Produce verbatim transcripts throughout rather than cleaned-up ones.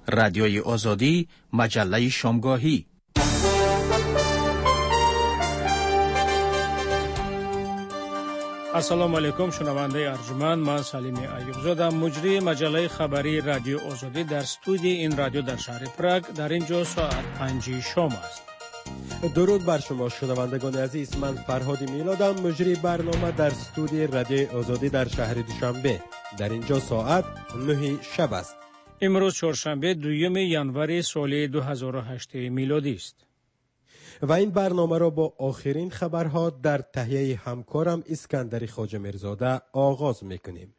رادیوی آزادی، مجله شامگاهی. السلام علیکم شنونده ارجمند، من سلیم ایوبزاده، مجری مجله خبری رادیو آزادی در استودیو این رادیو در شهر پراگ. در اینجا ساعت پنج شام است. درود بر شما شنوندگان عزیز، من فرهاد میلادم، مجری برنامه در استودیو رادیو آزادی در شهر دوشنبه. در اینجا ساعت نه شب است. امروز چهارشنبه دوم ژانویه سال دو هزار و هشت میلادی است. و این برنامه را با آخرین خبرها در تهیه همکارم اسکندر خواجه میرزاده آغاز میکنیم.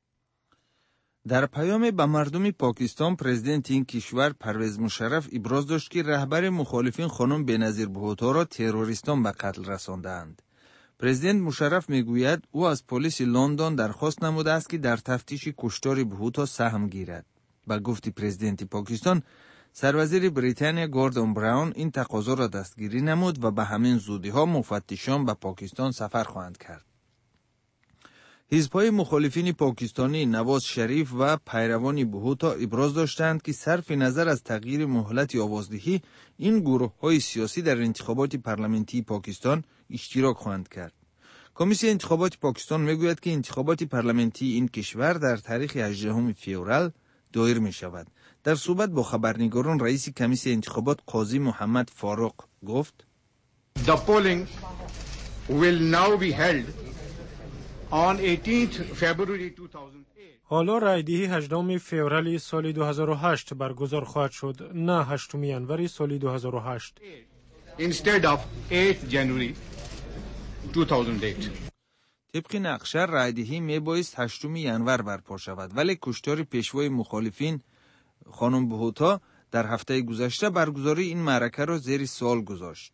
در پیام به مردم پاکستان، پرزیدنت این کشور پرویز مشرف ابراز داشت که رهبر مخالفین خانم بنظیر بهوتا را تروریستان به قتل رساندند. پرزیدنت مشرف میگوید او از پلیس لندن درخواست نموده است که در تفتیش کشتار بهوتا سهم گیرد. با گفت پرزیدنت پاکستان، سروزیر بریتانیا گوردون براون این تقاضا را دستگیری نمود و به همین زودی ها مفتشان به پاکستان سفر خواهند کرد. حزب‌های مخالفین پاکستانی نواز شریف و پیروان بهوتا ابراز داشتند که صرف نظر از تغییر مهلت آوازدهی، این گروه‌های سیاسی در انتخابات پارلمانی پاکستان اشتراک خواهند کرد. کمیسیون انتخابات پاکستان میگوید که انتخابات پارلمانی این کشور در تاریخ هجدهم فوریه دایر می شود. در صحبت با خبرنگاران، رئیس کمیسیون انتخابات قاضی محمد فاروق گفت: The polling will now be held on eighteenth February two thousand eight. حالا رایدهی هجدهم فوریه سال دو هزار و هشت برگزار خواهد شد، نه هشتم ژانویه سال دو هزار و هشت. Instead of eighth January two thousand eight. طبق نقشه رایدهی می بایست هشتم ژانویه برپا شود، ولی کشتار پیشوای مخالفین خانم بهوتا در هفته گذشته برگزاری این معرکه را زیر سوال گذاشت.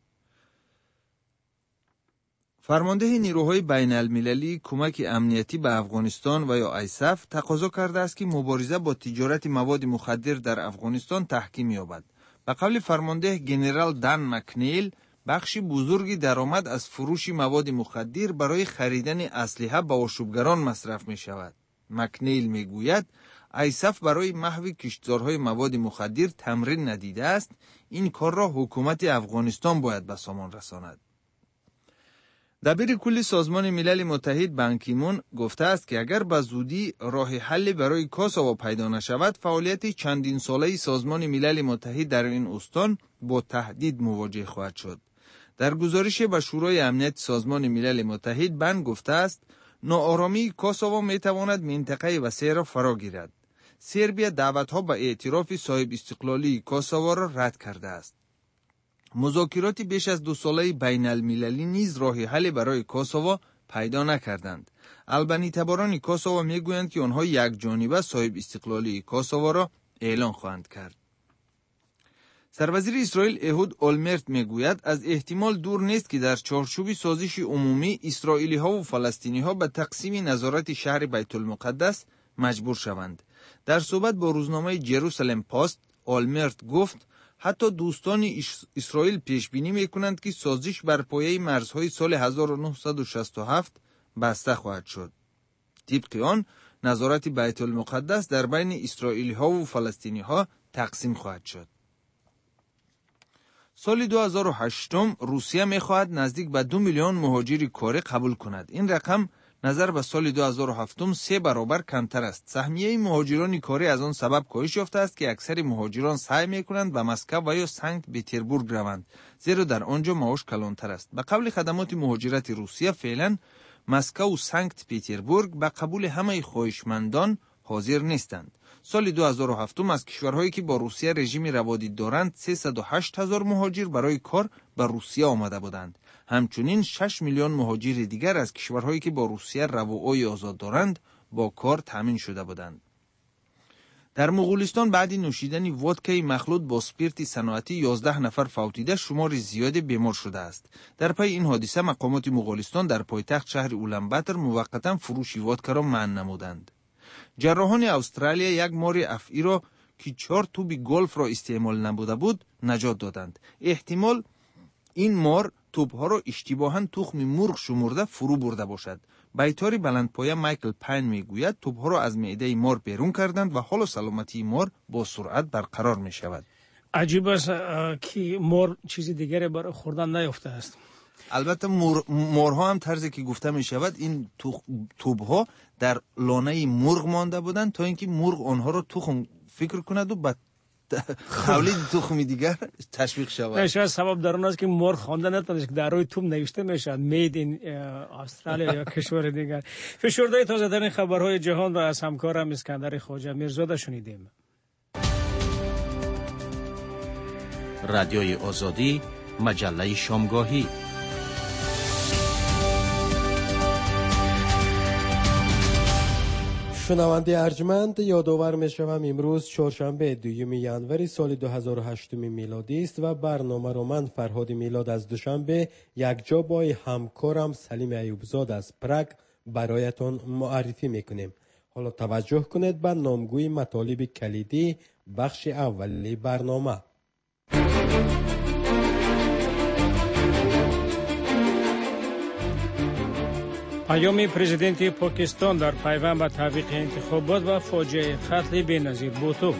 فرمانده نیروهای بین المللی کمک امنیتی به افغانستان و یا آیساف تقاضا کرده است که مبارزه با تجارت مواد مخدر در افغانستان تحکیم یابد. به قول فرمانده جنرال دان مکنیل، بخشی بزرگی درآمد از فروش مواد مخدر برای خریدن اسلحه به آشوبگران مصرف می شود. مکنیل می گوید آیساف برای محو کشتزارهای مواد مخدر تمرین ندیده است. این کار را حکومت افغانستان باید به سامان رساند. دبیر کل سازمان ملل متحد بان کی مون گفته است که اگر به زودی راه حل برای کوسوو پیدا نشود، فعالیت چندین ساله سازمان ملل متحد در این استان با تهدید مواجه خواهد شد. در گزارش به شورای امنیت سازمان ملل متحد، بان گفته است ناآرامی کوسوو می تواند منطقه وسیع را فرا گیرد. سربیا دعوتها به اعتراف صاحب استقلالی کوسوو را رد کرده است. مذاکرات بیش از دو ساله بین المللی نیز راه حل برای کوسوو پیدا نکردند. البانی تباران کوسوو میگویند که آنها یک جانبه صاحب استقلالی کوسوو را اعلان خواهند کرد. سروزیر اسرائیل اهود اولمرت میگوید از احتمال دور نیست که در چارچوب سازش عمومی اسرائیلی ها و فلسطینی ها به تقسیم نظارت شهر بیت المقدس مجبور شوند. در صحبت با روزنامه جروسالم پست، اولمرت گفت حتی دوستان اسرائیل پیش بینی میکنند که سازش بر پایه مرزهای سال هزار و نهصد و شصت و هفت بسته خواهد شد. طبق آن نظارت بیت المقدس در بین اسرائیلی ها و فلسطینی ها تقسیم خواهد شد. سال دو هزار و هشت روسیه میخواهد نزدیک به دو میلیون مهاجر کاری قبول کند. این رقم نظر به سال دو هزار و هفت سه برابر کمتر است. سهمیه مهاجران کاری از آن سبب کاهش یافته است که اکثر مهاجران سعی میکنند به مسکو و یا سنت پترزبورگ روند، زیرا در آنجا معاش کلانتر است. به قبل خدمات مهاجرت روسیه، فعلا مسکو و سنت پترزبورگ به قبول همه خواهشمندان حاضر نیستند. سال دو هزار و هفت از کشورهایی که با روسیه رژیم روادید دارند سیصد و هشت هزار مهاجر برای کار به روسیه آمده بودند. همچنین شش میلیون مهاجر دیگر از کشورهایی که با روسیه روابط آزاد دارند با کار تامین شده بودند. در مغولستان بعد نوشیدن ودکای مخلوط با اسپریت صنعتی یازده نفر فوتیده، شمار زیادی بیمار شده است. در پی این حادثه مقامات مغولستان در پایتخت شهر اولانباتر موقتا فروش ودکا را منع نمودند. جراحان استرالیا یک مار افعی را که چهار توپ گلف را استعمال نبوده بود نجات دادند. احتمال این مار توپها را اشتباهاً تخم مرغ شمرده فرو برده باشد. بیطاری بلندپایه مایکل پاین میگوید توپها را از معده مار بیرون کردند و حال و سلامتی مار با سرعت برقرار می شود. عجیب است که مار چیزی دیگری برای خوردن نیافته است. البته مور، مارها هم طرزی که گفته می شود این توپها در لانه مرغ مانده بودند تا اینکه مرغ آنها را تخم فکر کند و بعد تولید تخم دیگر تشویق شود. نه شاید سبب در اون است که مرغ خوانده نتونست که در روی توپ نوشته میشد مید این استرالیا یا کشور دیگر. فشرده تازه ترین خبرهای جهان را از همکارم اسکندر خواجه میرزاده شنیدیم. رادیوی آزادی، مجله شامگاهی. شنونده ارجمند، یادآور می‌شوم امروز چهارشنبه دوم ژانویه سال دو هزار و هشت میلادی است و برنامه را من فرهاد میلاد از دوشنبه یک جا با همکارم سلیم ایوبزاد از پراگ برایتان معرفی میکنیم. حالا توجه کنید به نامگوی مطالب کلیدی بخش اولی برنامه. پیام پرزیدنت پاکستان در پیوند به تعویق انتخابات و فاجعه قتل بی‌نظیر بوتو.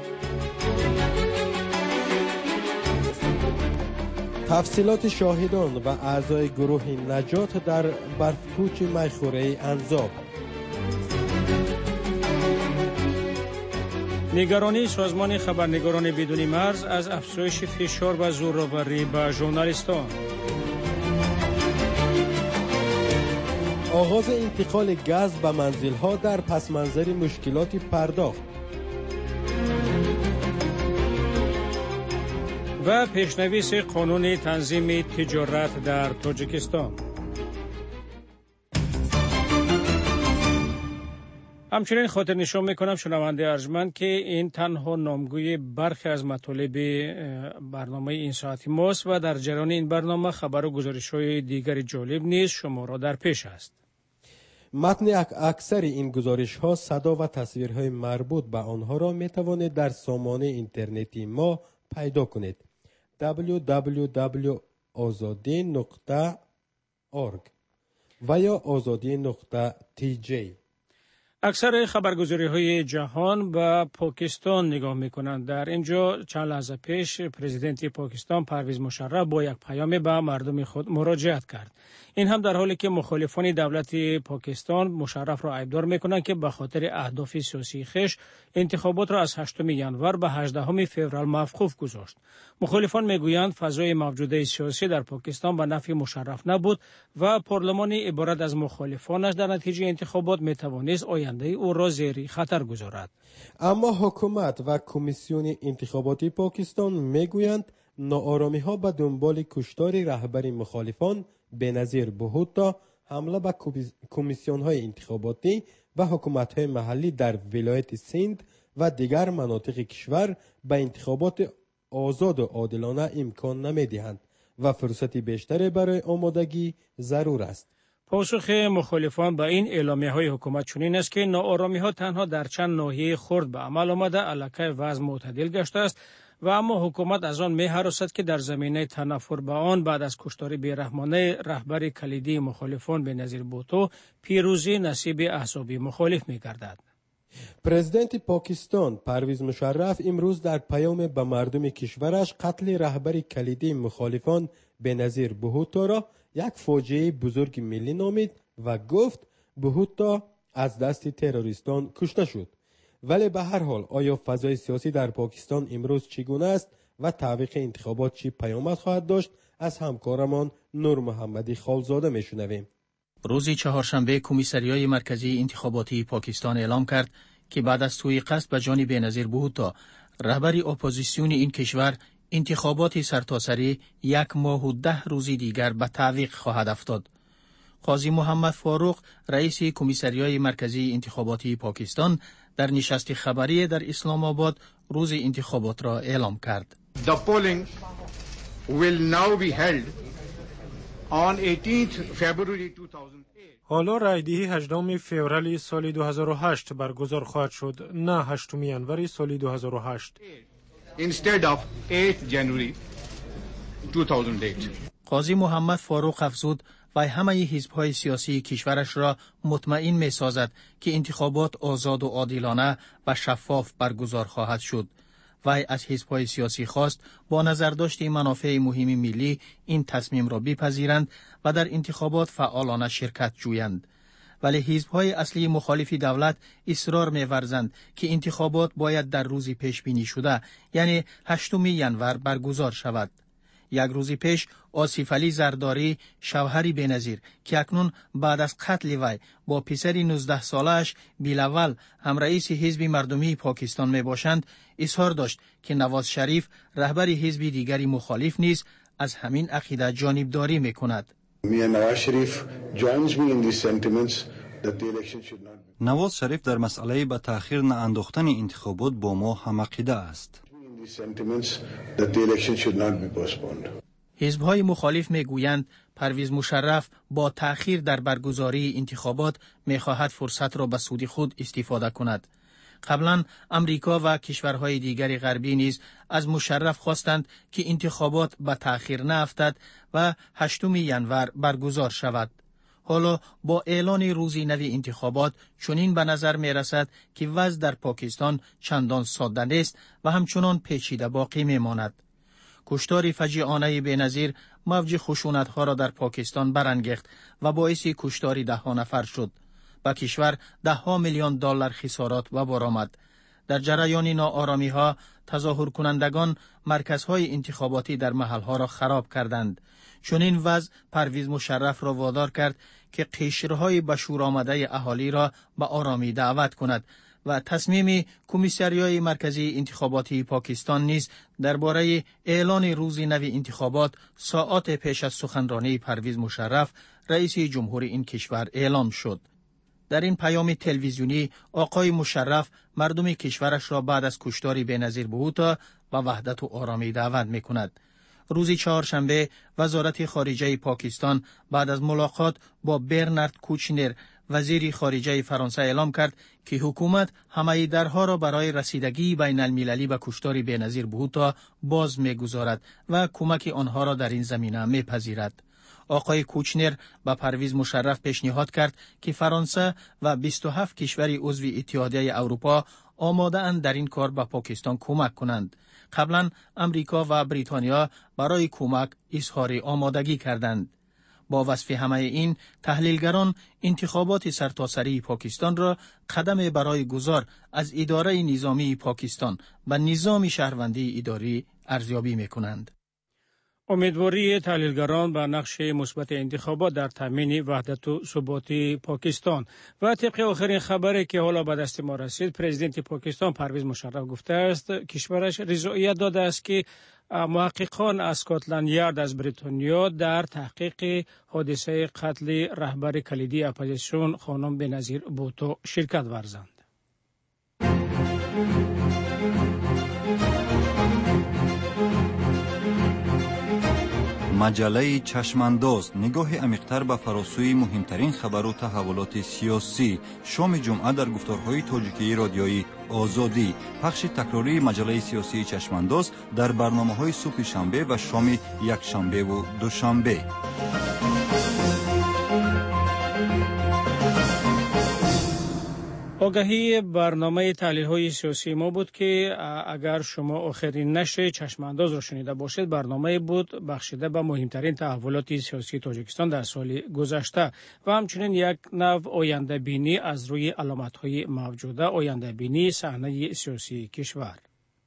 تفصیلات شاهدان و اعضای گروه نجات در برفکوچ میخوره انزاب. نگرانی سازمان خبرنگاران بدون مرز از افزایش فشار و زورآوری به ژورنالیستان. آغاز انتقال گاز به منزل‌ها در پس منظر مشکلات پرداخت و پیشنویس قانون تنظیم تجارت در تاجیکستان. همچنین خاطر نشان میکنم شنونده ارجمند که این تنها نامگوی برخی از مطالب برنامه این ساعتی ماست و در جریان این برنامه خبر و گزارش‌های دیگر جالب نیز شما را در پیش است. متن اکثر این گزارش‌ها صدا و تصویرهای مربوط به آنها را میتوانید در سامانه اینترنتی ما پیدا کنید دبلیو دبلیو دبلیو دات آزادی نقطه اورگ و یا آزادی نقطه تی جی. اکثر خبرگزاری‌های جهان به پاکستان نگاه می‌کنند. در اینجا چند لحظه پیش پرزیدنت پاکستان پرویز مشرف با یک پیام به مردم خود مراجعت کرد. این هم در حالی که مخالفان دولت پاکستان مشرف را عیبدار می‌کنند که به خاطر اهداف سیاسی خویش انتخابات را از هشتم ژانویه به هجدهم فوریه موقوف گذاشت. مخالفان می‌گویند فضای موجوده سیاسی در پاکستان به نفع مشرف نبود و پارلمان عبارت از مخالفانش در نتیجه انتخابات می‌توانست آینده او را زیر خطر گذارد. اما حکومت و کمیسیون انتخاباتی پاکستان میگویند ناآرامی ها به دنبال کشتار رهبر مخالفان بنظیر بهوتا، حمله به کمیسیون های انتخاباتی و حکومت های محلی در ولایت سند و دیگر مناطق کشور به انتخابات آزاد و عادلانه امکان نمیدهند و فرصت بیشتری برای آمادگی ضرور است. پاسخ مخالفان به این اعلامیه های حکومت چنین است که ناآرامی ها تنها در چند ناحیه خرد به عمل آمده، الکی وضع معتدل گشته است و اما حکومت از آن می‌هراسد که در زمینه تنفر به آن بعد از کشتار بی‌رحمانه رهبر کلیدی مخالفان بنظیر بوتو پیروزی نصیب احزاب مخالف می‌گردد. پرزیدنت پاکستان پرویز مشرف امروز در پیام به مردم کشورش قتل رهبر کلیدی مخالفان بنظیر بهوتا را یک فاجعه بزرگ ملی نامید و گفت بهوتا از دست تروریستان کشته شد. ولی به هر حال آیا فضای سیاسی در پاکستان امروز چگونه است و تعویق انتخابات چی پیامد خواهد داشت؟ از همکارمان نور محمدی خالزاده میشنویم. روز چهارشنبه کمیسریای مرکزی انتخاباتی پاکستان اعلام کرد که بعد از توی قصد به جان بنظیر بهوتا رهبر اپوزیسیون این کشور انتخابات سرتاسری یک ماه و ده روزی دیگر به تعویق خواهد افتاد. قاضی محمد فاروق رئیس کمیسریای مرکزی انتخاباتی پاکستان در نشست خبری در اسلام آباد روز انتخابات را اعلام کرد. The polling will now be held on eighteenth February two thousand eight. حالا رایدهی هجدهم فوریه سال دو هزار و هشت برگزار خواهد شد، نه هشتم ژانویه سال دو هزار و هشت. Instead of eighth January two thousand eight. قاضی محمد فاروق افزود و همه حزب‌های سیاسی کشورش را مطمئن می‌سازد که انتخابات آزاد و عادلانه و شفاف برگزار خواهد شد. وی از حزب‌های سیاسی خواست با نظرداشت منافع مهم ملی این تصمیم را بپذیرند و در انتخابات فعالانه شرکت جویند. ولی حزب‌های اصلی مخالف دولت اصرار می‌ورزند که انتخابات باید در روزی پیش بینی شده، یعنی هشتم ژانویه برگزار شود. یک روز پیش آصف علی زرداری، شوهر بینظیر که اکنون بعد از قتل وی با پسر نوزده ساله‌اش بیلاول هم رئیس حزب مردمی پاکستان می باشند، اظهار داشت که نواز شریف رهبر حزب دیگری مخالف نیز از همین عقیده جانبداری می کند. نواز شریف در مسئله به تأخیر نانداختن انتخابات با ما همعقیده است. حزب‌های مخالف میگویند پرویز مشرف با تأخیر در برگزاری انتخابات میخواهد فرصت را به سود خود استفاده کند. قبلا امریکا و کشورهای دیگر غربی نیز از مشرف خواستند که انتخابات به تأخیر نیفتد و هشتم ژانویه برگزار شود. حالا با اعلان روزی نو انتخابات چنین به نظر می رسد که وضع در پاکستان چندان ساده نیست و همچنان پیچیده باقی می ماند. کشتار فجیعانه بینظیر موج خشونت‌ها را در پاکستان برانگیخت و باعث کشتار ده ها نفر شد. با کشور ده ها میلیون دلار خسارات و برآمد. در جریان ناآرامی‌ها تظاهر کنندگان مرکزهای انتخاباتی در محل‌ها را خراب کردند. چنین وضع پرویز مشرف را وادار کرد که قشرهای به شور آمده اهالی را به آرامی دعوت کند و تصمیم کمیسریای مرکزی انتخاباتی پاکستان نیز درباره اعلان روز نو انتخابات ساعات پیش از سخنرانی پرویز مشرف رئیس جمهور این کشور اعلام شد. در این پیام تلویزیونی آقای مشرف مردم کشورش را بعد از کشتار بینظیر بهوتا و وحدت و آرامی دعوت می‌کند. روز چهارشنبه وزارت خارجه پاکستان بعد از ملاقات با برنارد کوچنر وزیر خارجه فرانسه اعلام کرد که حکومت همه درها را برای رسیدگی بین المللی به کشتار بینظیر بهوتا باز می‌گذارد و کمک آنها را در این زمینه می‌پذیرد. آقای کوچنر به پرویز مشرف پیشنهاد کرد که فرانسه و بیست و هفت کشور عضو اتحادیه اروپا آماده اند در این کار به پاکستان کمک کنند. قبلا امریکا و بریتانیا برای کمک اظهار آمادگی کردند. با وصف همه این، تحلیلگران انتخابات سرتاسری پاکستان را قدم برای گذار از اداره نظامی پاکستان به نظام شهروندی اداری ارزیابی می‌کنند. امیدواری تحلیلگران به نقش مثبت انتخابات در تامین وحدت و ثبات پاکستان. و طبق آخرین خبری که حالا به دست ما رسید، پرزیدنت پاکستان پرویز مشرف گفته است کشورش رضایت داده است که محققان از اسکاتلند یارد از بریتانیا در تحقیق حادثه قتل رهبر کلیدی اپوزیسیون خانم بینظیر بهوتا شرکت ورزند. مجله چشمانداز نگاه عمیق‌تر به فراسوی مهمترین خبر و تحولات سیاسی. شام جمعه در گفتارهای تاجیکی رادیویی آزادی. پخش تکراری مجله سیاسی چشمانداز در برنامه‌های صبح شنبه و شام یک شنبه و دوشنبه. آگهی برنامه تحلیل های سیاسی ما بود که اگر شما آخرین نشر چشمانداز را شنیده باشید، برنامه بود بخشیده به مهمترین تحولات سیاسی تاجیکستان در سال گذشته و همچنین یک نوع آینده بینی از روی علامت های موجوده، آینده بینی صحنه سیاسی کشور.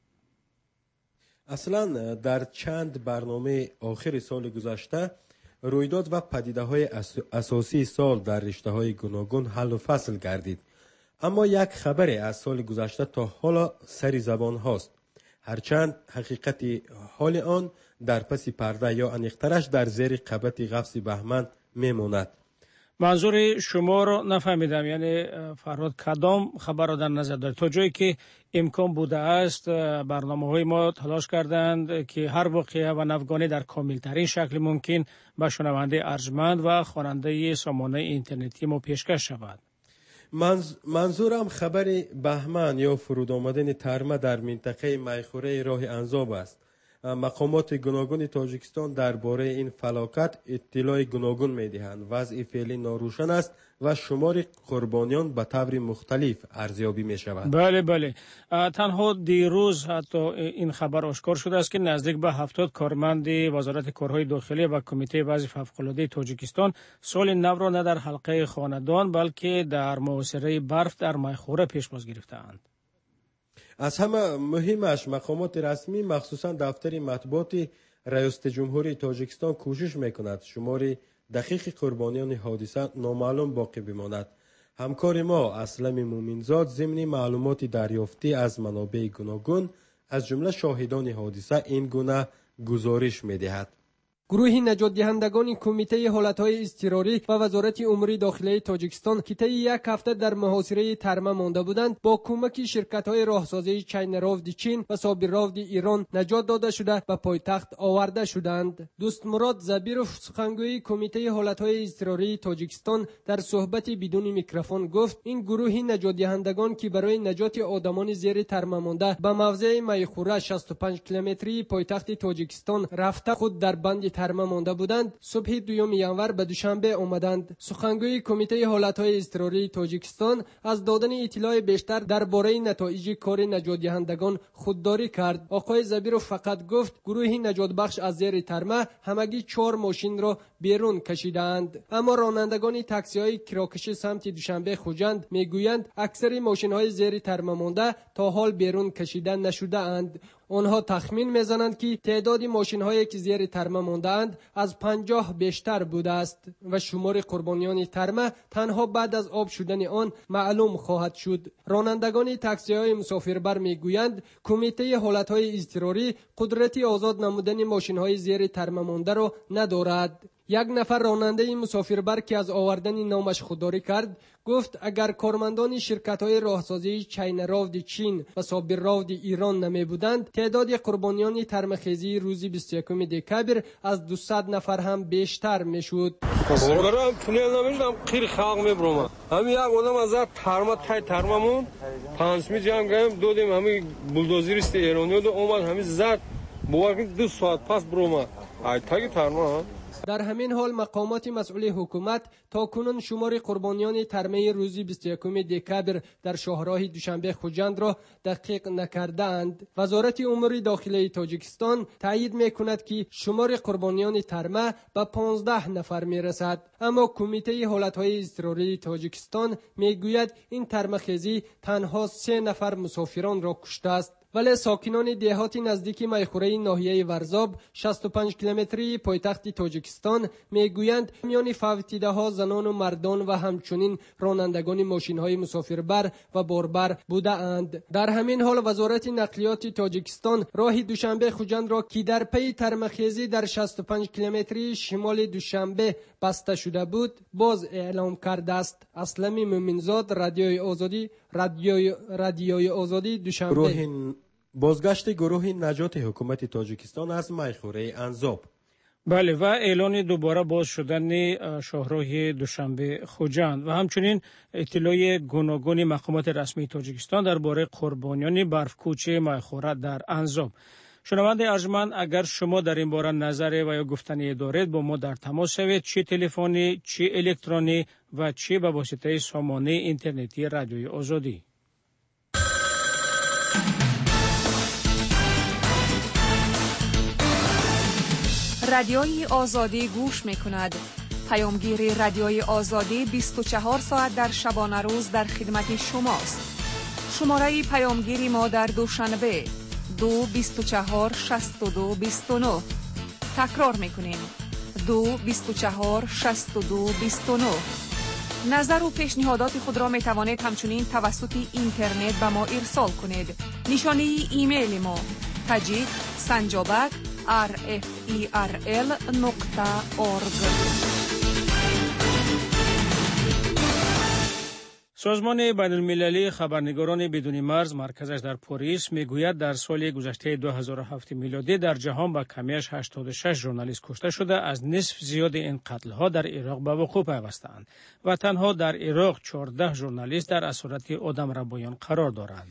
اصلا در چند برنامه آخر سال گذشته رویداد و پدیده های اساسی سال در رشته های گوناگون حل و فصل گردید. اما یک خبر از سال گذشته تا حالا سری زبان هاست. هرچند حقیقت حال آن در پس پرده یا انیخترش در زیر قبط قفس بهمن میماند. منظور شما رو نفهمیدم، یعنی فرهاد کدام خبر رو در نظر دارید؟ تا جایی که امکان بوده است برنامه های ما تلاش کردند که هر واقعه و نوگانه در کامل ترین شکل ممکن به شنونده ارجمند و خواننده سامانه اینترنتی ما پیشکش شود. منظورم خبر بهمن یا فرود آمدن ترمه در منطقه میخوره راه انزاب است. مقامات گوناگون تاجیکستان درباره این فلاکت اطلاع گوناگون می‌دهند. وضع فعلی ناروشن است و شمار قربانیان به طور مختلف ارزیابی می‌شود. بله بله. تنها دیروز حتی این خبر آشکار شده است که نزدیک به هفتاد کارمند وزارت کارهای داخلی و کمیته وضع فوق‌العاده تاجیکستان سال نو را نه در حلقه خاندان بلکه در محاصره برف در میخوره پیشواز گرفته‌اند. از همه مهمش مقامات رسمی مخصوصا دفتر مطبوعات ریاست جمهوری تاجیکستان کوشش میکند شمار دقیق قربانیان حادثه نامعلوم باقی بماند. همکار ما اسلم مومنزاد ضمن معلومات دریافتی از منابع گوناگون از جمله شاهدان حادثه این گونه گزارش میدهد. گروه نجات دهندگان کمیته حالتهای اضطراری و وزارت امور داخلی تاجیکستان که طی یک هفته در محاصره ترمه مانده بودند با کمک شرکت‌های راهسازی چینراود چین و صابرراود ایران نجات داده شده و پایتخت آورده شدند. دوست مراد زبیروف سخنگوی کمیته حالتهای اضطراری تاجیکستان در صحبت بدون میکروفون گفت این گروه نجات دهندگان که برای نجات آدمان زیر ترمه مانده به موضع میخوره شصت و پنج کیلومتری پایتخت تاجیکستان رفته خود در بند ترمه مانده بودند صبح دوم ینور به دوشنبه آمدند. سخنگوی کمیته حالتهای اضطراری تاجیکستان از دادن اطلاع بیشتر درباره نتایج کار نجات دهندگان خودداری کرد. آقای زبیروف فقط گفت گروه نجات بخش از زیر ترمه همگی چهار ماشین را بیرون کشیدند، اما رانندگان تاکسی های کراکش سمت دوشنبه خوجند میگویند اکثر ماشین های زیر ترمه مانده تا حال بیرون کشیده نشده اند. آنها تخمین میزنند که تعداد ماشین هایی که زیر ترمه مانده اند از پنجاه بیشتر بوده است و شمار قربانیان ترمه تنها بعد از آب شدن آن معلوم خواهد شد. رانندگان تاکسی های مسافربر میگویند کمیته حالت های اضطراری قدرت آزاد نمودن ماشین های زیر ترمه مانده را ندارد. یک نفر راننده مسافربر که از آوردن نامش خودداری کرد گفت اگر کارمندان شرکت‌های راهسازی چینراود چین و صابرراود ایران نمی بودند تعداد قربانیان ترمه‌خیزی روز بیست و یکم دکبر از دویست نفر هم بیشتر میشد. برام تونل نمیشدم خیلی خلق میبرم. همین یک آدم از ترمه تای ترممون پنج می جمع کردیم دادیم همین بولدوزریست ایرانی دو اومد همین زد باور دو ساعت پس برم. ای تای ترمه. در همین حال مقامات مسئول حکومت تا کنون شمار قربانیان ترمه روز بیست و یکم دکبر در شهرهای دوشنبه خوجند را دقیق نکردند. وزارت امور داخلی تاجیکستان تایید میکند که شمار قربانیان ترمه به پانزده نفر میرسد، اما کمیته حالتهای اضطراری تاجیکستان میگوید این ترمه‌خیزی تنها سه نفر مسافران را کشته است. ولی ساکنان دهات نزدیک میخوره ناحیه ورزاب شصت و پنج کیلومتری پایتخت تاجیکستان میگویند میان فوتیده ها زنان و مردان و همچنین رانندگان ماشین های مسافربر و باربر بوده اند. در همین حال وزارت نقلیات تاجیکستان راه دوشنبه خوجند را که در پی ترمه‌خیزی در شصت و پنج کیلومتری شمال دوشنبه بسته شده بود باز اعلام کرده است. اسلم مومنزاد رادیوی آزادی رادیوی رادیوی آزادی دوشنبه. بازگشت گروه نجات حکومت تاجیکستان از میخوره انزاب. بله و اعلان دوباره باز شدن شاهراه دوشنبه خوجند و همچنین اطلاع گوناگون مقامات رسمی تاجیکستان درباره قربانیان برفکوچه میخوره در انزاب. شنونده ارجمند اگر شما در این باره نظری و یا گفتنی دارید با ما در تماس شوید، چه تلفنی، چه الکترونی و چه به واسطه سامانه اینترنتی رادیوی آزادی. رادیوی آزادی گوش می کند. پیامگیر رادیوی آزادی بیست و چهار ساعت در شبانه روز در خدمت شماست. شماره پیامگیری ما در دوشنبه دو بیست و چهار شصت و دو بیست و نه. تکرار می کنیم دو بیست و چهار شصت و دو بیست و نه. نظر و پیشنهادات خود را می توانید همچنین توسط اینترنت به ما ارسال کنید. نشانه ایمیل ما تاجیک سنجابک آر اف ای آر ال نقطه اورگ. سازمان بین المللی خبرنگاران بدون مرز مرکزش در پاریس میگوید در سال گذشته دو هزار و هفت میلادی در جهان با کمیش هشتاد و شش ژورنالیست کشته شده، از نصف زیاد این قتل ها در عراق به وقوع پیوستند و تنها در عراق چهارده ژورنالیست در اسارت آدم ربایان قرار دارند.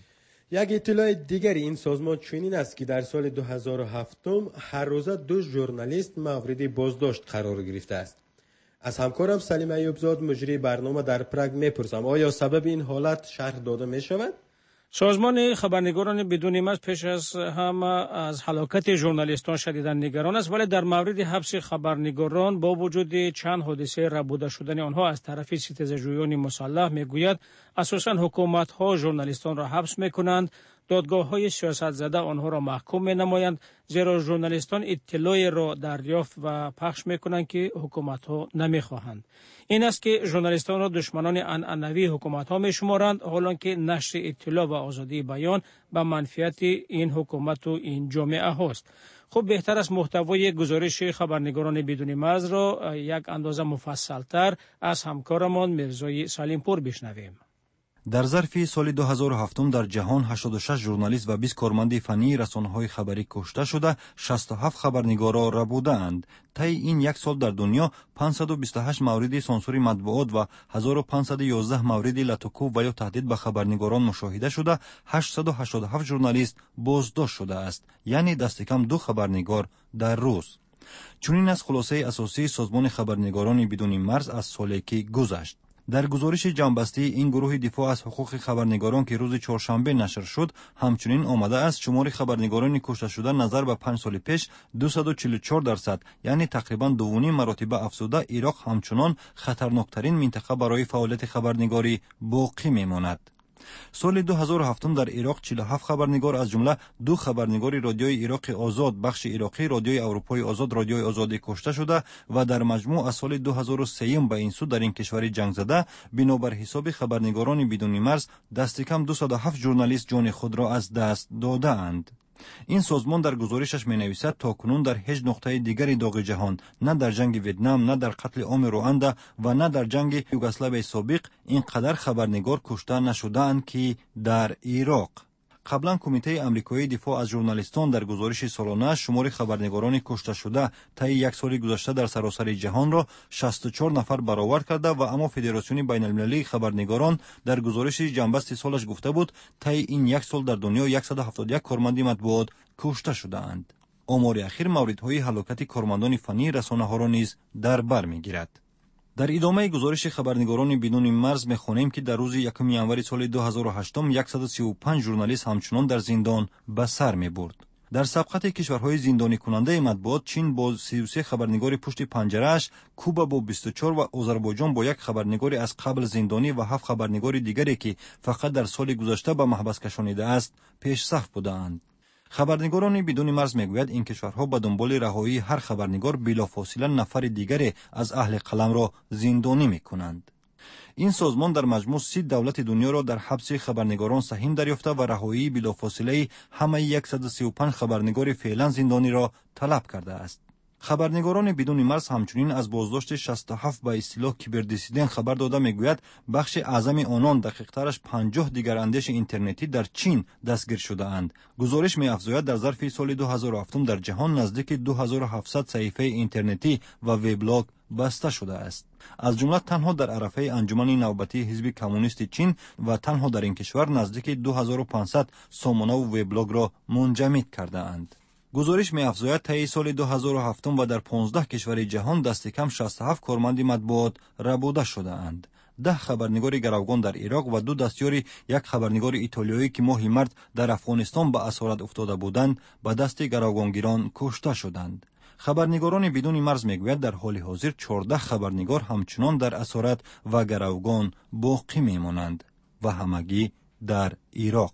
یک اطلاع دیگر این سازمان چنین است که در سال دو هزار و هفت هر روزه دو ژورنالیست مورد بازداشت قرار گرفته است. از همکارم سلیم ایوبزاد مجری برنامه در پراگ میپرسم آیا سبب این حالت شرح داده می شود؟ سازمان خبرنگاران بدون مرز پیش از هم از هلاکت ژورنالیستان شدیداً نگران است، ولی در مورد حبس خبرنگاران با وجود چند حادثه ربوده شدن آنها از طرف ستیزجویان مسلح میگوید اساساً حکومت ها ژورنالیستان را حبس میکنند، دادگاه های سیاست زده آنها را محکوم می نمایند، زیرا ژورنالیستان اطلاعی را دریافت و پخش می کنند که حکومت ها نمی خواهند. این است که ژورنالیستان را دشمنان عنعنوی حکومت ها می شمارند، حالانکه نشر اطلاع و آزادی بیان به منفعت این حکومت و این جامعه هاست. خب بهتر است محتوای گزارش خبرنگاران بدون مرز را یک اندازه مفصل‌تر از همکارمان مرزای سلیمپور بشنویم. در ظرف سال دو هزار و هفت در جهان هشتاد و شش ژورنالیست و بیست کارمند فنی رسانه‌های خبری کشته شده، شصت و هفت خبرنگارا ربوده‌اند. طی این یک سال در دنیا پانصد و بیست و هشت مورد سانسور مطبوعات و هزار و پانصد و یازده مورد لطوکوب و یا تهدید به خبرنگاران مشاهده شده، هشتصد و هشتاد و هفت ژورنالیست بازداشت شده است، یعنی دست کم دو خبرنگار در روز. چنین از خلاصه اساسی سازمان خبرنگاران بدون مرز از سالی که گذشت. در گزارش جنبسته این گروه دفاع از حقوق خبرنگاران که روز چهارشنبه نشر شد، همچنین آمده است شمار خبرنگاران کشته شده نظر به پنج سال پیش دویست و چهل و چهار درصد، یعنی تقریبا دوونیم مراتبه افزوده، عراق همچنان خطرناکترین منطقه برای فعالیت خبرنگاری باقی میماند. سال دو هزار و هفت در عراق چهل و هفت خبرنگار از جمله دو خبرنگار رادیوی عراق آزاد بخش عراقی، رادیوی اروپای آزاد، رادیوی آزادی کشته شده و در مجموع از سال دو هزار و سه به این سو در این کشور جنگ زده، بنابر حساب خبرنگاران بدون مرز دست کم دویست و هفت ژورنالیست جان خود را از دست داده اند. این سازمان در گزارشش می نویسد تاکنون در هیچ نقطه دیگری داغ جهان، نه در جنگ ویتنام، نه در قتل عام رواندا و نه در جنگ یوگسلاوی سابق اینقدر خبرنگار کشته نشده‌اند که در عراق. قبلا کمیته آمریکایی دفاع از ژورنالیستان در گزارش سالانه شمار خبرنگاران کشته شده طی یک سال گذشته در سراسر جهان را شصت و چهار نفر برآورد کرده و اما فدراسیون بین المللی خبرنگاران در گزارش جنبست سالش گفته بود طی این یک سال در دنیا صد و هفتاد و یک کارمند مطبوعات کشته شده اند. آمار اخیر موردهای هلاکت کارمندان فنی رسانه‌ها را نیز در بر می‌گیرد. در ادامه گزارش خبرنگاران بدون مرز می‌خوانیم که در روز یکم ینوری سال دو هزار و هشت صد و سی و پنج ژورنالیست همچنان در زندان به سر می‌برد. در سبقت کشورهای زندانی کننده مطبوعات چین با سی و سه خبرنگار پشت پنجره‌اش، کوبا با بیست و چهار و آذربایجان با یک خبرنگار از قبل زندانی و هفت خبرنگار دیگری که فقط در سال گذشته به محبس کشانیده است پیش صف بودند. خبرنگاران بدون مرز میگوید این کشورها به دنبال رهایی هر خبرنگار بلافاصله نفر دیگری از اهل قلم را زندانی میکنند. این سازمان در مجموع سی دولت دنیا را در حبس خبرنگاران سهیم دریافته و رهایی بلافاصله همه صد و سی و پنج خبرنگار فعلا زندانی را طلب کرده است. خبرنگاران بدون مرز همچنین از بازداشت شصت و هفت به اصطلاح کیبردیسیدن خبر داده میگوید بخش اعظم آنان دقیق‌ترش پنجاه دیگر اندیش اینترنتی در چین دستگیر شده اند. گزارش می‌افزاید در ظرف سال دو هزار و هفت در جهان نزدیک دو هزار و هفتصد صحیفه اینترنتی و وبلاگ بسته شده است. از جمله تنها در عرفه انجمن نوبتی حزب کمونیست چین و تنها در این کشور نزدیک دو هزار و پانصد سامانه و وبلاگ را منجمد کرده اند. گزارش می‌افزاید طی سال دو هزار و هفت و در پانزده کشور جهان دست کم شصت و هفت کارمند مطبوعات ربوده شده اند. ده خبرنگار گروگان در عراق و دو دستیار یک خبرنگار ایتالیایی که ماه مارس در افغانستان به اسارت افتاده بودند به دست گروگانگیران کشته شدند. خبرنگاران بدون مرز میگوید در حال حاضر چهارده خبرنگار همچنان در اسارت و گروگان باقی میمانند و همگی در عراق.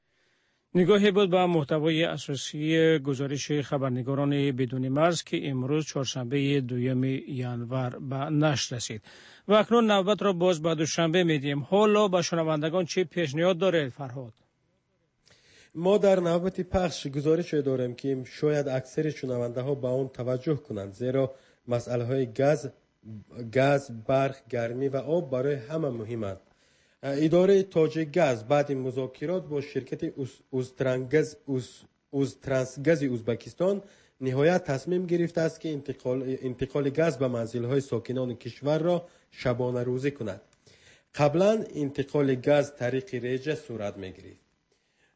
نگاهی بود به محتوای اساسی گزارش خبرنگاران بدون مرز که امروز چهارشنبه دوم ژانویه به نشر رسید. و اکنون نوبت را باز به دوشنبه میدیم. حالا به شنوندگان چه پیشنهاد دارید فرهاد؟ ما در نوبت پخش گزارش داریم که شاید اکثر شنونده ها به آن توجه کنند، زیرا مسئله های گاز، گاز، برق، گرمی و آب برای همه مهمند. اداره تاجیک گاز بعد مذاکرات با شرکت اوزترانگز اوزترانسگاز ازبکستان نهایت تصمیم گرفته است که انتقال انتقال گاز به منزل‌های ساکنان کشور را شبانه روزی کند. قبلا انتقال گاز طریق ریجه صورت می‌گرفت.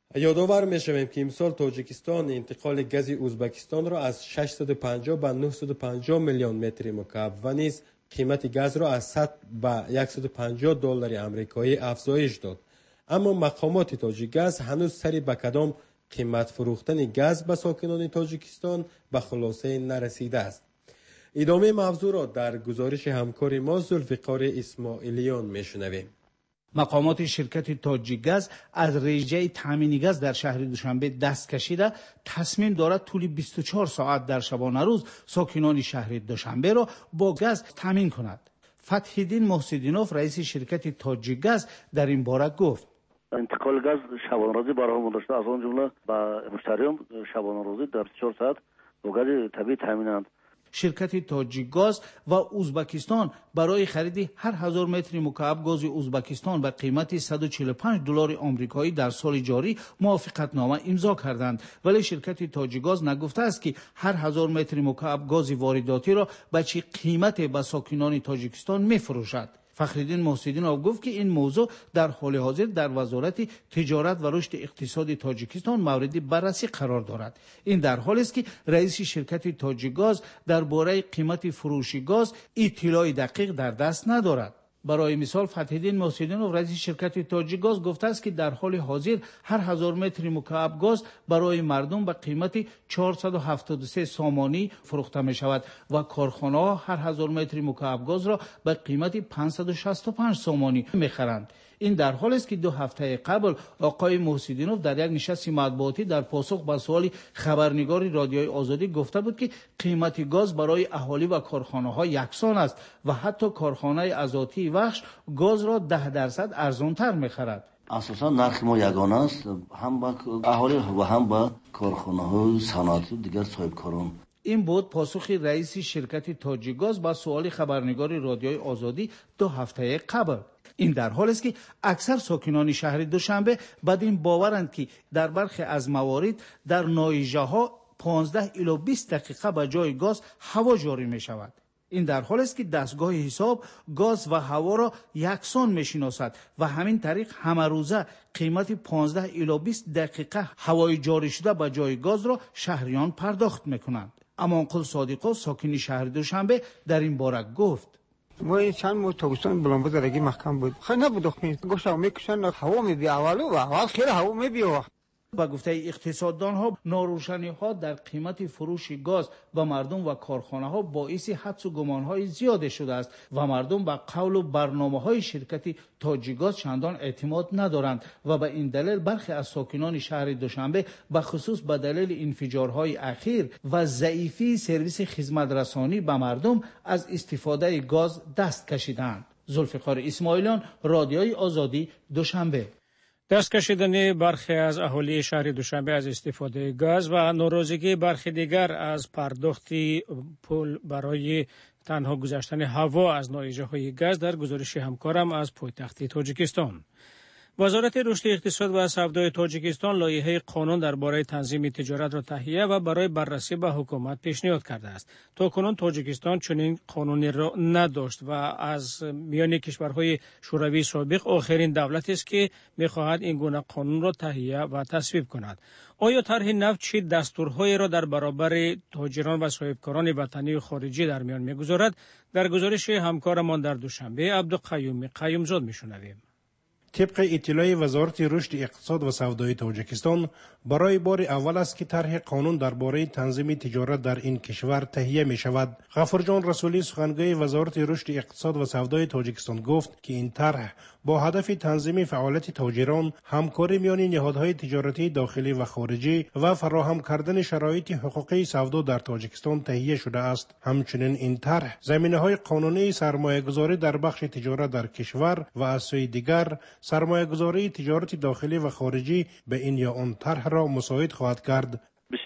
یادآور می‌شویم که امسال تاجیکستان انتقال گاز ازبکستان را از ششصد و پنجاه به نهصد و پنجاه میلیون متر مکعب و نیز قیمت گاز را از صد به صد و پنجاه دلار آمریکایی افزایش داد. اما مقامات تاجیکگاز هنوز سری به کدام قیمت فروختن گاز به ساکنان تاجیکستان به خلاصه نرسیده است. ادامه موضوع را در گزارش همکار ما ذوالفقار اسماعیلیان میشنویم. مقامات شرکت تاجیکگاز از رژه تامین گاز در شهر دوشنبه دست کشیده تصمیم دارد طول بیست و چهار ساعت در شبانه روز ساکنان شهر دوشنبه را با گاز تامین کند. فتح‌الدین محسدینوف رئیس شرکت تاجیکگاز در این باره گفت: انتقال گاز شبانه روزی برای داشته، از آن جمله با مشتریان شبانه روزی در بیست و چهار ساعت با گاز طبیعی تامینند. شرکت تاجیکگاز و ازبکستان برای خرید هر هزار متر مکعب گاز ازبکستان به قیمت صد و چهل و پنج دلار آمریکایی در سال جاری موافقتنامه امضا کردند، ولی شرکت تاجیکگاز نگفته است که هر هزار متر مکعب گاز وارداتی را به چه قیمت به ساکنان تاجیکستان می‌فروشد. فخرالدین محسدینوف گفت که این موضوع در حال حاضر در وزارت تجارت و رشد اقتصادی تاجیکستان مورد بررسی قرار دارد. این در حالی است که رئیس شرکت تاجیکگاز درباره قیمت فروش گاز اطلاع دقیق در دست ندارد. برای مثال فتح‌الدین محسدینوف رئیس شرکت تاجیکگاز گفته است که در حال حاضر هر هزار متر مکعب گاز برای مردم به قیمت چهارصد و هفتاد و سه سامانی فروخته می شود و کارخانه‌ها هر هزار متر مکعب گاز را به قیمت پانصد و شصت و پنج سامانی می خرند. این در حالی است که دو هفته قبل آقای محسدینوف در یک نشست مطبوعاتی در پاسخ به سوال خبرنگار رادیوی آزادی گفته بود که قیمت گاز برای اهالی و کارخانه‌ها یکسان است و حتی کارخانه آزادی وخش گاز را ده درصد ارزان‌تر می‌خرد. اساساً نرخ ما یگانه است، هم با اهالی و هم با کارخانه‌های صنعتی و دیگر صاحبکاران. این بود پاسخ رئیس شرکت تاجیکگاز با سوال خبرنگار رادیوی آزادی دو هفته قبل. این در حالی است که اکثر ساکنان شهر دوشنبه بدین باورند که در برخی از موارد در نایجه‌ها پانزده الی بیست دقیقه به جای گاز هوا جاری می شود. این در حالی است که دستگاه حساب گاز و هوا را یکسان میشناسد و همین طریق همه روزه قیمت پانزده الی بیست دقیقه هوای جاری شده به جای گاز را شهریان پرداخت میکنند. امانقل صادقو ساکن شهر دوشنبه در این باره گفت: ما چند ماه تابستان بلندبازرگی محکم بود، خیلی نبود خمین گوشت میکشن هوا میبی اولو و اول خیلی هوا میبی. با گفته اقتصاددان ها ناروشنی ها در قیمت فروش گاز به مردم و کارخانه ها باعث حدس و گمان های زیاده شده است و مردم به قول و برنامه های شرکت تاجیکگاز چندان اعتماد ندارند و به این دلیل برخی از ساکنان شهر دوشنبه به خصوص به دلیل انفجارهای اخیر و ضعیفی سرویس خدمت رسانی به مردم از استفاده گاز دست کشیدند. ذوالفقار اسماعیلیان، رادیوی آزادی، دوشنبه. دست کشیدن برخی از اهالی شهر دوشنبه از استفاده گاز و ناراضگی برخی دیگر از پرداخت پول برای تنها گذشتن هوا از نایجه‌های گاز در گزارش همکارم از پایتخت تاجیکستان. وزارت رشد اقتصاد و سودای تاجیکستان لایحه قانون درباره تنظیم تجارت را تهیه و برای بررسی به حکومت پیشنهاد کرده است. تاکنون تاجیکستان چنین قانونی را نداشت و از میان کشورهای شوروی سابق آخرین دولتی است که می‌خواهد این گونه قانون را تهیه و تصویب کند. آیا طرح نو چه دستورهایی را در برابر تاجران و صاحبکاران وطنی خارجی در میان می‌گذارد؟ در گزارش همکارمان در دوشنبه عبدالقیوم قیومزاد می‌شنویم. طبق اطلاع وزارت رشد اقتصاد و سودای تاجیکستان برای بار اول است که طرح قانون درباره تنظیم تجارت در این کشور تهیه می شود. غفورجان رسولی سخنگوی وزارت رشد اقتصاد و سودای تاجیکستان گفت که این طرح با هدف تنظیم فعالیت تاجران، همکاری میان نهادهای تجارتی داخلی و خارجی و فراهم کردن شرایط حقوقی سودا در تاجیکستان تهیه شده است. همچنین این طرح زمینه‌های قانونی سرمایه‌گذاری در بخش تجارت در کشور و از سوی دیگر سرمایه‌گذاری تجارت داخلی و خارجی به این یا آن طرح را مساعد خواهد کرد.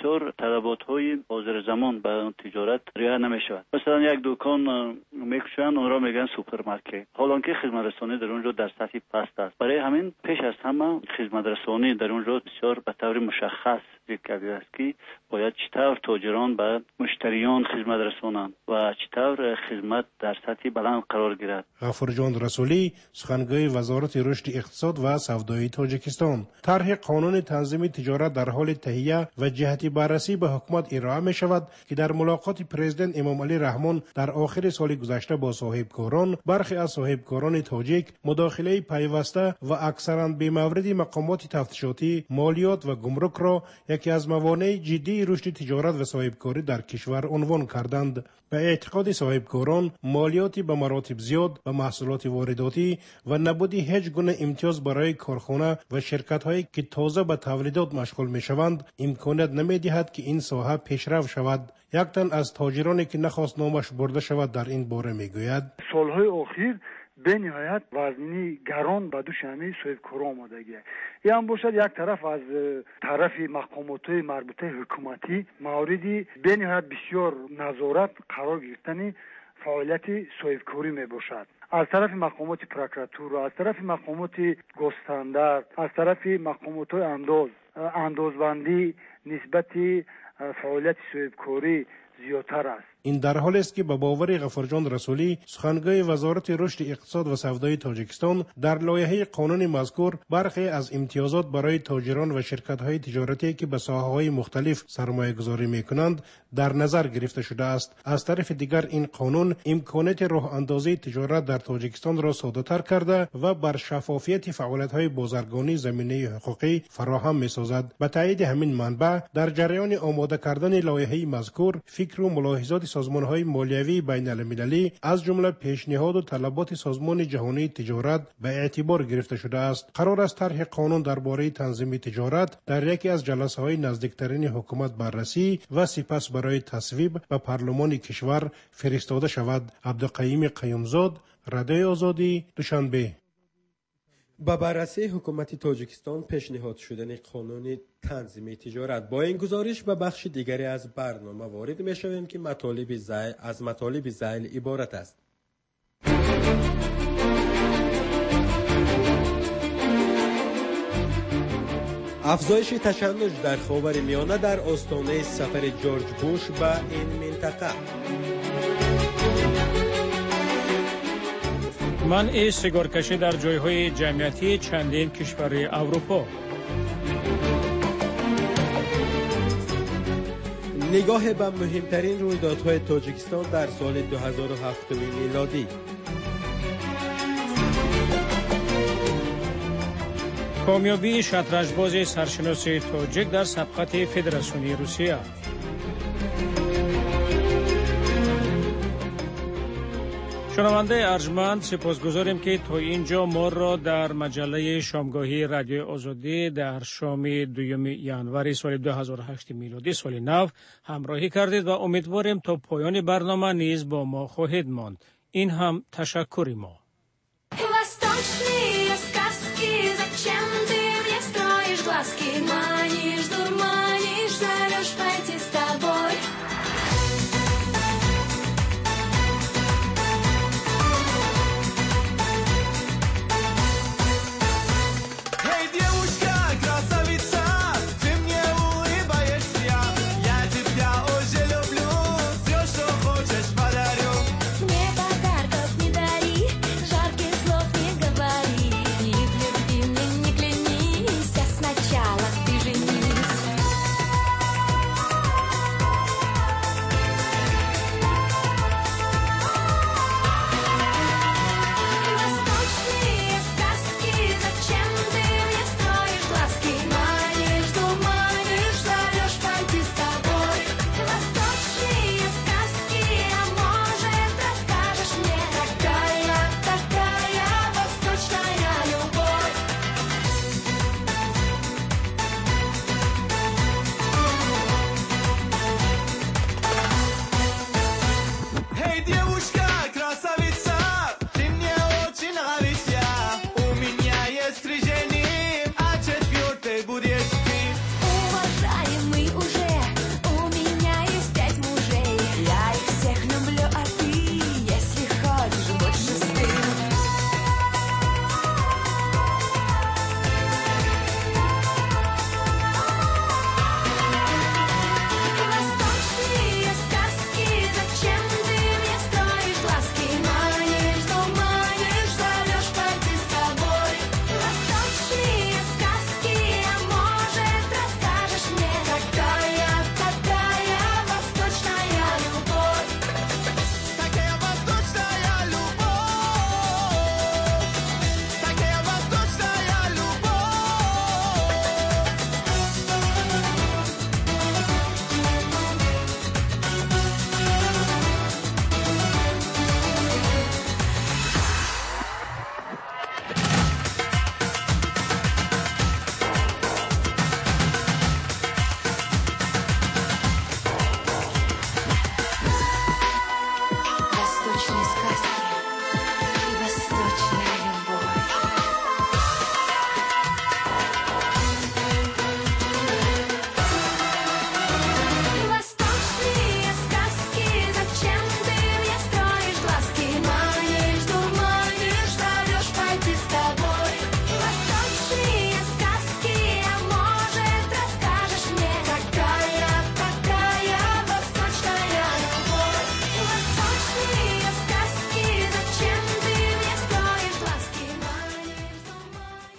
بسیار طلبات‌های حاضر زمان به اون تجارت رعایت نمی‌شود. مثلا یک دکان میکشن اون را میگن سوپرمارکت، حالانکه خدمت رسانی در اونجا در سطح پست است. برای همین پیش از همه خدمت رسانی در اونجا بسیار به طور مشخص ذکر است که باید چطور تاجران به مشتریان خدمت رسانند و چطور خدمت در سطح بلند قرار گیرد. غفورجان رسولی، سخنگوی وزارت رشد اقتصاد و سودای تاجیکستان: طرح قانون تنظیم تجارت در حال تهیه و جهتی بررسی به حکومت ارائه می شود که در ملاقات پرزیدنت امام علی رحمان در آخر سال گذشته با صاحبکاران، برخی از صاحبکاران تاجیک مداخله پیوسته و اکثرا به مورد مقامات تفتیشاتی، مالیات و گمرک را یکی از موانع جدی رشد تجارت و صاحبکاری در کشور عنوان کردند. به اعتقاد صاحبکاران، مالیاتی به مراتب زیاد و محصولات وارداتی و نبودی هیچ گونه امتیاز برای کارخانه و شرکت‌هایی که تازه به تولیدات مشغول می‌شوند امکانیت نمی‌دهد که این ساحه پیشرفت شود. یک تن از تاجرانی که نخواست نامش برده شود در این باره می‌گوید: سال‌های اخیر به نهایت وزنی گران به دوش همه صاحبکاران آمدگی است. این هم باشد یک طرف از طرف مقامات مربوطه حکومتی موردی به نهایت بسیار نظارت قرار گرفتن فعالیت صاحبکاری می باشد. از طرف مقامات پروکراتور، از طرف مقامات گستاندار، از طرف مقامات انداز اندازبندی نسبت فعالیت صاحبکاری زیادتر است. این در حالی است که به باور غفورجان رسولی، سخنگوی وزارت رشد اقتصاد و سودای تاجیکستان، در لایحه قانون مذکور برخی از امتیازات برای تاجران و شرکت‌های تجارتی که به ساحه‌های مختلف سرمایه‌گذاری می‌کنند در نظر گرفته شده است. از طرف دیگر این قانون امکانات راه اندازی تجارت در تاجیکستان را ساده‌تر کرده و بر شفافیت فعالیت‌های بازرگانی زمینه حقوقی فراهم می‌سازد. به تایید همین منبع، در جریان آماده کردن لایحه مذکور، فکر و ملاحظات سازمان‌های مالیوی بین‌المللی از جمله پیشنهاد و طلبات سازمان جهانی تجارت به اعتبار گرفته شده است. قرار است طرح قانون درباره تنظیم تجارت در یکی از جلسه‌های نزدیکترین حکومت بررسی و سپس برای تصویب به پارلمان کشور فرستاده شود. عبدالقیوم قیومزاد، رادیوی آزادی، دوشنبه. با بررسی حکومت تاجیکستان پیشنهاد شدن قانون تنظیم تجارت، با این گزارش به بخش دیگری از برنامه وارد می‌شویم که مطالب زیل از مطالب زیل عبارت است. افزایش تشنج در خاورمیانه در آستانه سفر جورج بوش به این منطقه. منع سیگارکشی در جایهای جمعیتی چندین کشور اروپا. نگاه به مهمترین رویدادهای تاجیکستان در سال دو هزار و هفت میلادی. کامیابی شطرنجباز سرشناس تاجیک در سبقت فدراسیون روسیه. شنونده ارجمند، سپاسگزاریم که تا اینجا ما را در مجله شامگاهی رادیوی آزادی در شام دوم ژانویه سال دو هزار و هشت میلادی سال نو همراهی کردید و امیدواریم تا پایان برنامه نیز با ما خواهید ماند. این هم تشکر ما.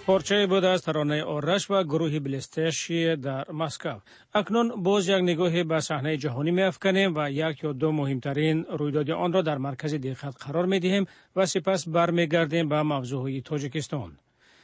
پارچه بود از ترانه آرش و گروه بلستشی در مسکو. اکنون باز یک نگاهی به صحنه جهانی می‌افکنیم و یک یا دو مهمترین رویداد آن را در مرکز دقت قرار می‌دهیم و سپس برمیگردیم به موضوع تاجیکستان.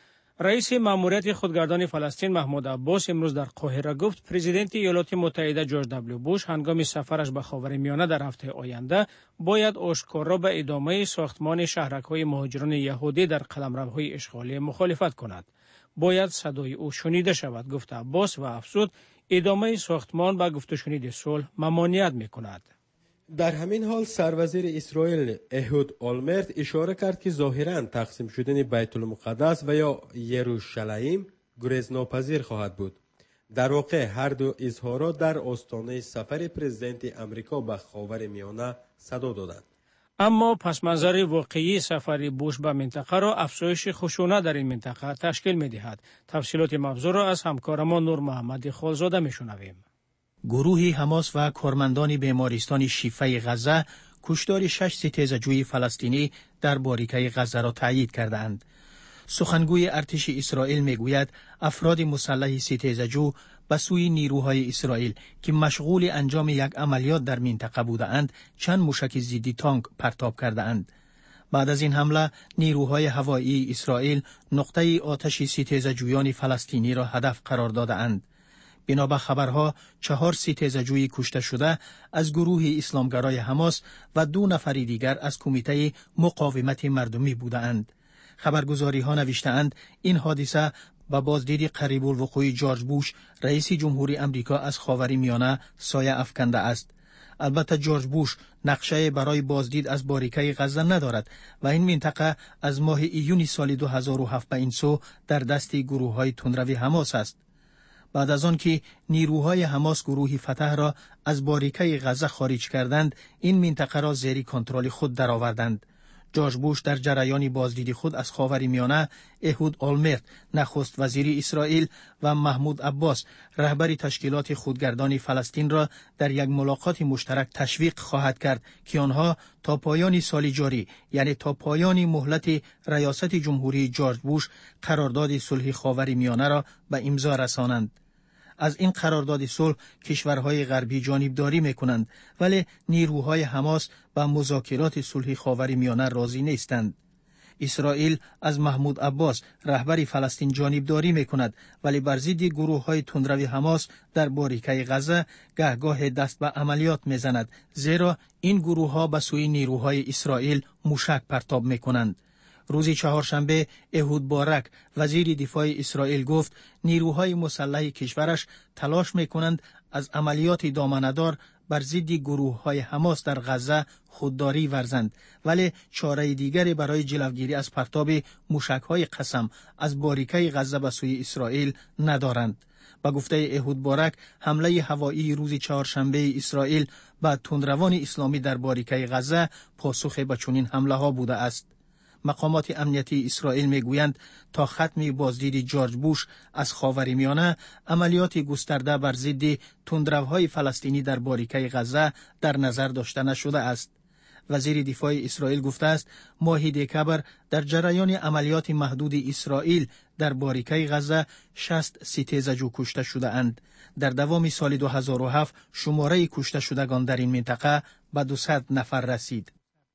رئیس ماموریت خودگردان فلسطین محمود عباس امروز در قاهره گفت پرزیدنت ایالات متحده جورج دبلیو بوش هنگام سفرش به خاورمیانه در هفته آینده باید آشکارا به ادامه ساختمان شهرک‌های مهاجران یهودی در قلمروهای اشغالی مخالفت کند. باید صدای او شنیده شود، گفت عباس و افزود ادامه ساختمان به گفت و شنید صلح ممانعت می‌کند. در همین حال سروزیر اسرائیل اهود اولمرت اشاره کرد که ظاهراً تقسیم شدن بیت المقدس و یا یروشلیم گریزناپذیر خواهد بود. در واقع هر دو اظهارات در آستانه سفر پرزیدنت امریکا به خاورمیانه صدا دادند. اما پس منظر واقعی سفر بوش به منطقه را افزایش خشونت در این منطقه تشکیل می‌دهد. تفصیلات موضوع را از همکارمان نور محمد خالزاده می‌شنویم. گروه حماس و کارمندان بیمارستان شفای غزه کشتار شش ستیزجوی فلسطینی در باریکه غزه را تایید کردند. سخنگوی ارتش اسرائیل میگوید افراد مسلح ستیزجو به سوی نیروهای اسرائیل که مشغول انجام یک عملیات در منطقه بودند چند موشک ضد تانک پرتاب کردند. بعد از این حمله نیروهای هوایی اسرائیل نقطه آتش ستیزجویان فلسطینی را هدف قرار دادند. بنا به خبرها چهار ستیزجوی کشته شده از گروه اسلامگرای حماس و دو نفر دیگر از کمیته مقاومت مردمی بودند. خبرگزاری ها نوشتند این حادثه با بازدید قریب الوقوع جورج بوش رئیس جمهوری امریکا از خاورمیانه سایه افکنده است. البته جورج بوش نقشه برای بازدید از باریکه غزه ندارد و این منطقه از ماه ایون سال دو هزار و هفت به این سو در دست گروه های تندروی حماس است. بعد از آن که نیروهای حماس گروه فتح را از باریکه غزه خارج کردند، این منطقه را زیر کنترل خود درآوردند. جورج بوش در جریان بازدید خود از خاورمیانه اهود اولمرت نخست وزیر اسرائیل و محمود عباس رهبر تشکیلات خودگردان فلسطین را در یک ملاقات مشترک تشویق خواهد کرد که آنها تا پایان سال جاری یعنی تا پایان مهلت ریاست جمهوری جورج بوش قرارداد صلح خاورمیانه را به امضا رسانند. از این قرارداد صلح کشورهای غربی جانبداری میکنند ولی نیروهای حماس با مذاکرات صلح خاورمیانه راضی نیستند. اسرائیل از محمود عباس رهبر فلسطین جانبداری میکند ولی بر ضد گروه‌های تندروی حماس در باریکه غزه گهگاه دست به عملیات میزند، زیرا این گروه‌ها به سوی نیروهای اسرائیل موشک پرتاب میکنند. روز چهارشنبه اهود بارک وزیر دفاع اسرائیل گفت نیروهای مسلح کشورش تلاش میکنند از عملیات دامنه‌دار بر ضد گروه‌های حماس در غزه خودداری ورزند ولی چاره دیگری برای جلوگیری از پرتاب موشک‌های قسم از باریکه غزه به سوی اسرائیل ندارند. با گفته اهود بارک حمله هوایی روز چهارشنبه اسرائیل به تندروان اسلامی در باریکه غزه پاسخ به چنین حمله‌ها بوده است. مقامات امنیتی اسرائیل میگویند تا ختم بازدید جورج بوش از خاورمیانه عملیات گسترده بر ضد تندروهای فلسطینی در باریکه غزه در نظر داشته نشده است. وزیر دفاع اسرائیل گفته است ماه دکبر در جریان عملیات محدود اسرائیل در باریکه غزه شصت ستیزجو کشته شده اند. در دوام سال دو هزار و هفت شماره کشته شدگان در این منطقه به دویست نفر رسید.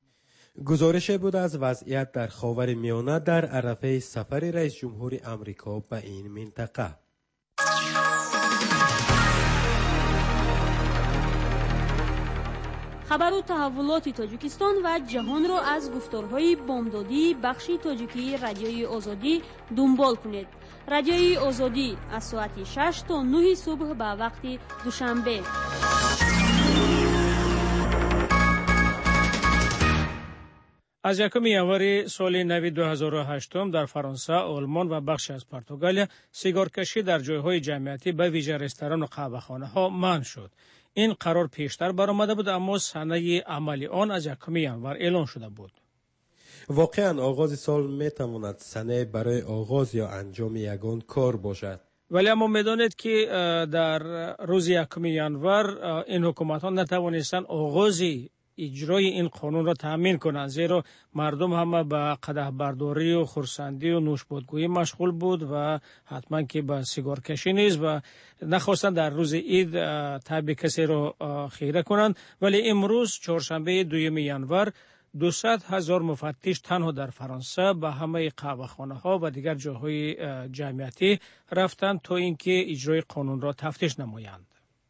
گزارش بود از وضعیت در خاورمیانه در عرصه سفر رئیس جمهور امریکا به این منطقه. خبر و تحولات تاجیکستان و جهان را از گفتارهای بامدادی بخش تاجیکی رادیوی آزادی دنبال کنید. رادیوی آزادی از ساعت شش تا نه صبح به وقت دوشنبه. از یکم ینوری سال نو دو هزار و هشت در فرانسه، آلمان و بخش از پرتغال سیگارکشی در جایهای جمعیتی به ویژه رستوران و قهوه‌خانه ها منع شد. این قرار پیشتر برآمده بود اما سنه عملی آن از یکم ینور اعلان شده بود. واقعا آغاز سال میتواند سنه برای آغاز یا انجام یگان کار باشد. ولی اما میدانید که در روز یکم ینور این حکومت ها نتوانستند آغاز اجرای این قانون را تامین کنند، زیرا مردم همه به قدح برداری و خرسندی و نوشبودگویی مشغول بود و حتما که به سیگار کشی نیز و نخواستند در روز عید طبع کسی را خیره کنند. ولی امروز چهارشنبه دوم ژانویه دویست هزار مفتش تنها در فرانسه به همه قهوه‌خانه ها و دیگر جاهای جمعیتی رفتند تا اینکه اجرای قانون را تفتیش نمایند.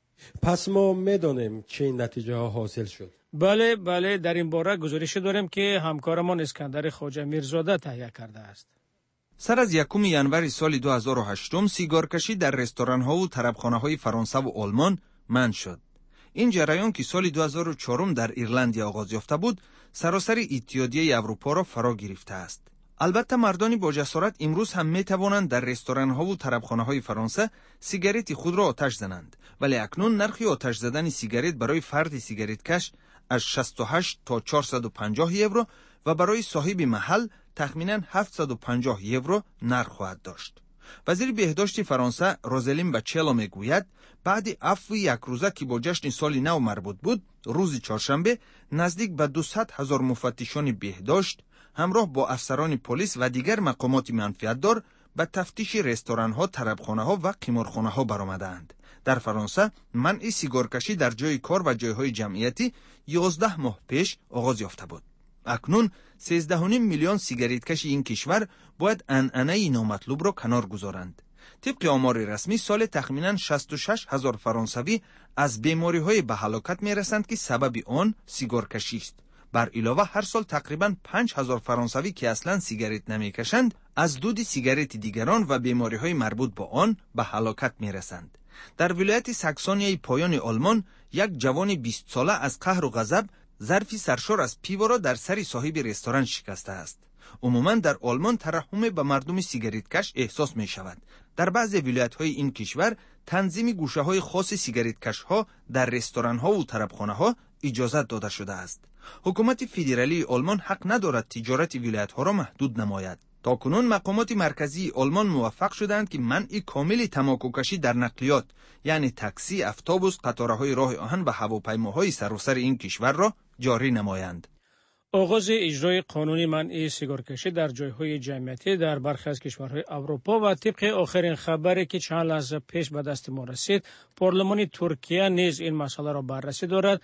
پس ما میدانیم چه نتیجه ها حاصل شد. بله بله، در این باره گزارش داریم که همکارمان اسکندر خواجه میرزاده تهیه کرده است. سر از یکم ژانویه سال دو هزار و هشت سیگارکشی در رستوران ها و طربخانه های فرانسه و آلمان منع شد. این جریان که سال دو هزار و چهار در ایرلندیا آغاز یافته بود، سراسر اتحادیه اروپا را فرا گرفته است. البته مردانی با جسارت امروز هم می توانند در رستوران ها و طربخانه های فرانسه سیگارت خود را آتش زنند، ولی اکنون نرخ آتش زدن سیگارت برای فرد سیگارت کش از شصت و هشت تا چهارصد و پنجاه یورو و برای صاحب محل تخمیناً هفتصد و پنجاه یورو نرخ خواهد داشت. وزیر بهداشت فرانسه روزالین بچلو میگوید بعد عفو یک روزه که با جشن سال نو مربوط بود، روز چهارشنبه نزدیک به دویست هزار مفتشان بهداشت همراه با افسران پلیس و دیگر مقامات منفعتدار به تفتیش رستوران ها، طربخانه ها و قمارخانه ها برآمدند. در فرانسه منع سیگارکشی در جای کار و جایهای جمعیتی یازده ماه پیش آغاز یافته بود. اکنون سیزده و نیم میلیون سیگاریت کش این کشور باید عنعنه نامطلوب را کنار گذارند. طبق آمار رسمی سال تخمیناً شصت و شش هزار فرانسوی از بیماری های به هلاکت می رسند که سبب آن سیگارکشی است. بر علاوه هر سال تقریباً پنج هزار فرانسوی که اصلاً سیگاریت نمی کشند از دود سیگاریت دیگران و بیماری های مربوط با آن به هلاکت می رسند. در ولایت ساکسونیای پایان آلمان یک جوان بیست ساله از قهر و غضب ظرفی سرشار از پیوا را در سر صاحب رستوران شکسته است. عموماً در آلمان ترحم به مردم سیگاریت کش احساس می شود. در بعضی ولایت‌های این کشور تنظیم گوشه‌های خاص سیگاریت کش‌ها در رستوران‌ها و طربخانه‌ها اجازت داده شده است. حکومت فدرالی آلمان حق ندارد تجارت ولایت‌ها را محدود نماید. تاکنون مقامات مرکزی آلمان موفق شدند که منع کامل تماکوکشی در نقلیات، یعنی تاکسی، اتوبوس، قطارهای راه آهن و هواپیماهای سراسر این کشور را جاری نمایند. آغاز اجرای قانون منع سیگارکشی در جایهای جمعیتی در برخی از کشورهای اروپا و طبق آخرین خبری که چند لحظه پیش به دست ما رسید، پارلمان ترکیه نیز این مسئله را بررسی دارد.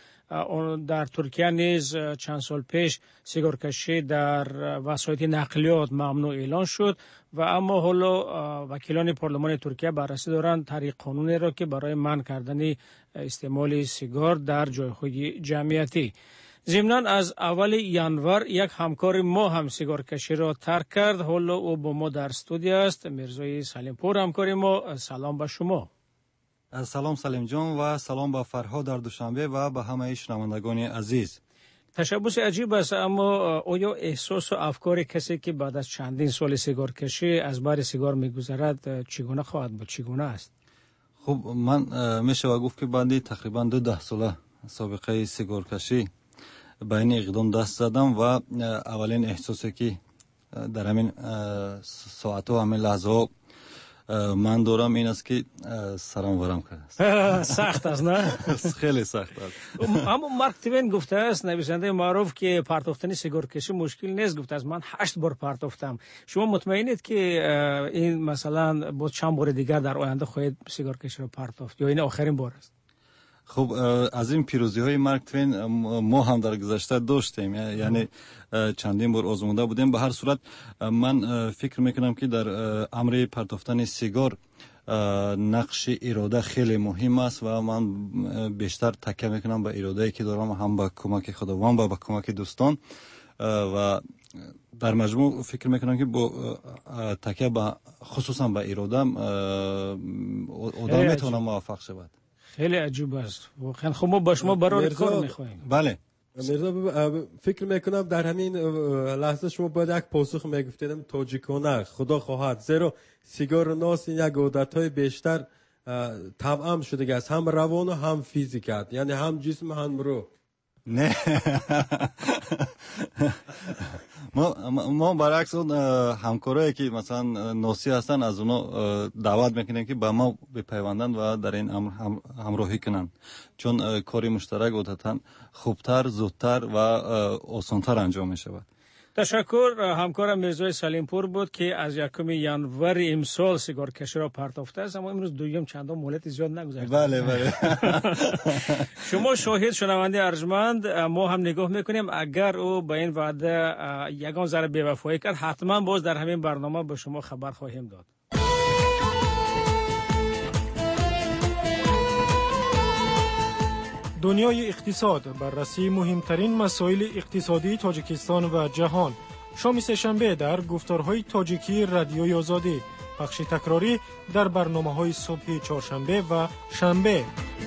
در ترکیه نیز چند سال پیش سیگارکشی در وسایط نقلیات ممنوع اعلان شد و اما حالا وکیلان پارلمان ترکیه بررسی دارند طریق قانونی را که برای منع کردن استعمال سیگار در جایهای جمعیتی. ضمناً از اول ژانویه یک همکار ما هم سیگارکشی را ترک کرد. حالا او با ما در استودیو است. میرزای سلیمپور همکار ما، سلام به شما. سلام سلیم جان و سلام به فرهاد در دوشنبه و به همه شنوندگان عزیز. تشبس عجیب است، اما آیا احساس و افکار کسی که بعد از چندین سال سیگارکشی از بار سیگار میگذرد چگونه خواهد بود؟ چگونه است؟ خب من میشه گفت که بعد تقریبا دو ده ساله سابقه سیگارکشی به این اقدام دست زدم و اولین احساسی که در همین ساعت و همین لحظه من دارم این است که سرم ورم کرده. سخت است نه؟ خیلی سخت است. اما مارک توین گفته است، نویسنده معروف، که پرتافتن سیگارکشی مشکل نیست. گفته است من هشت بار پرتافتم. شما مطمئنید که این مثلا با چند بار دیگر در آینده خواهید سیگارکشی رو پرتافت یا این آخرین بار است؟ خب از این پیروزی های مارک توین ما هم در گذشته داشتیم، یعنی چندین بار آزموده بودیم. به هر صورت من فکر میکنم که در امر پرتافتن سیگار نقش اراده خیلی مهم است و من بیشتر تکیه میکنم به اراده‌ای که دارم، هم به کمک خداوند و به کمک دوستان، و در مجموع فکر میکنم که با تکیه به خصوصا به اراده آدم میتونه موفق شود. خیلی عجیب است واقعا. خب ما با شما برای کار میخوایم. بله مرزا، فکر میکنم در همین لحظه شما باید یک پاسخ میگفتید تاجیکانه خدا خواهد، زیرا سیگار ناس یک عادتهای بیشتر توأم شده است، هم روان و هم فیزیکات، یعنی هم جسم هم روح. نه ما ما برعکس اون همکارایی که مثلا نوسی هستن از اونا دعوت میکنیم که با ما بپیوندن و در این امر همراهی کنن، چون کاری مشترک عادتاً خوبتر، زودتر و آسانتر انجام میشود. تشکر. همکارم میرزای سلیمپور بود که از یکم ینور امسال سیگار کشی را پرداخته است، اما امروز دویم چندان مهلت زیاد نگذشته. بله بله. شما شاهد شنونده ارجمند، ما هم نگاه میکنیم اگر او به این وعده یگان ذره بی‌وفایی کرد حتما باز در همین برنامه به شما خبر خواهیم داد. دنیای اقتصاد، بررسی مهمترین مسائل اقتصادی تاجیکستان و جهان. شام سه‌شنبه در گفتارهای تاجیکی رادیوی آزادی، پخش تکراری در برنامه‌های صبح چهارشنبه و شنبه.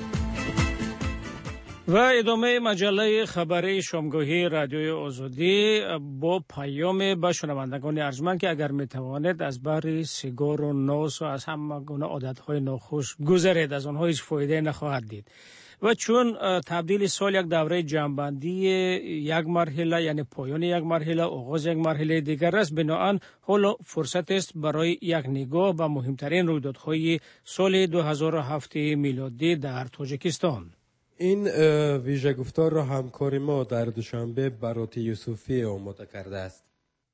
و ادامه مجله خبری شامگاهی رادیوی آزادی با پیام به شنوندگان ارجمند که اگر میتوانید از بر سیگار و نوس و از همه گونه عادت‌های ناخوش گذرید، از آنها هیچ فایده نخواهد دید. و چون تبدیل سال یک دوره جمع‌بندی یک مرحله، یعنی پایان یک مرحله، آغاز یک مرحله دیگر است، بنابراین حالا فرصت است برای یک نگاه به مهمترین رویدادهای سال دو هزار و هفت میلادی در تاجیکستان. این ویژه گفتار را همکار ما در دوشنبه برات یوسفی آماده کرده است.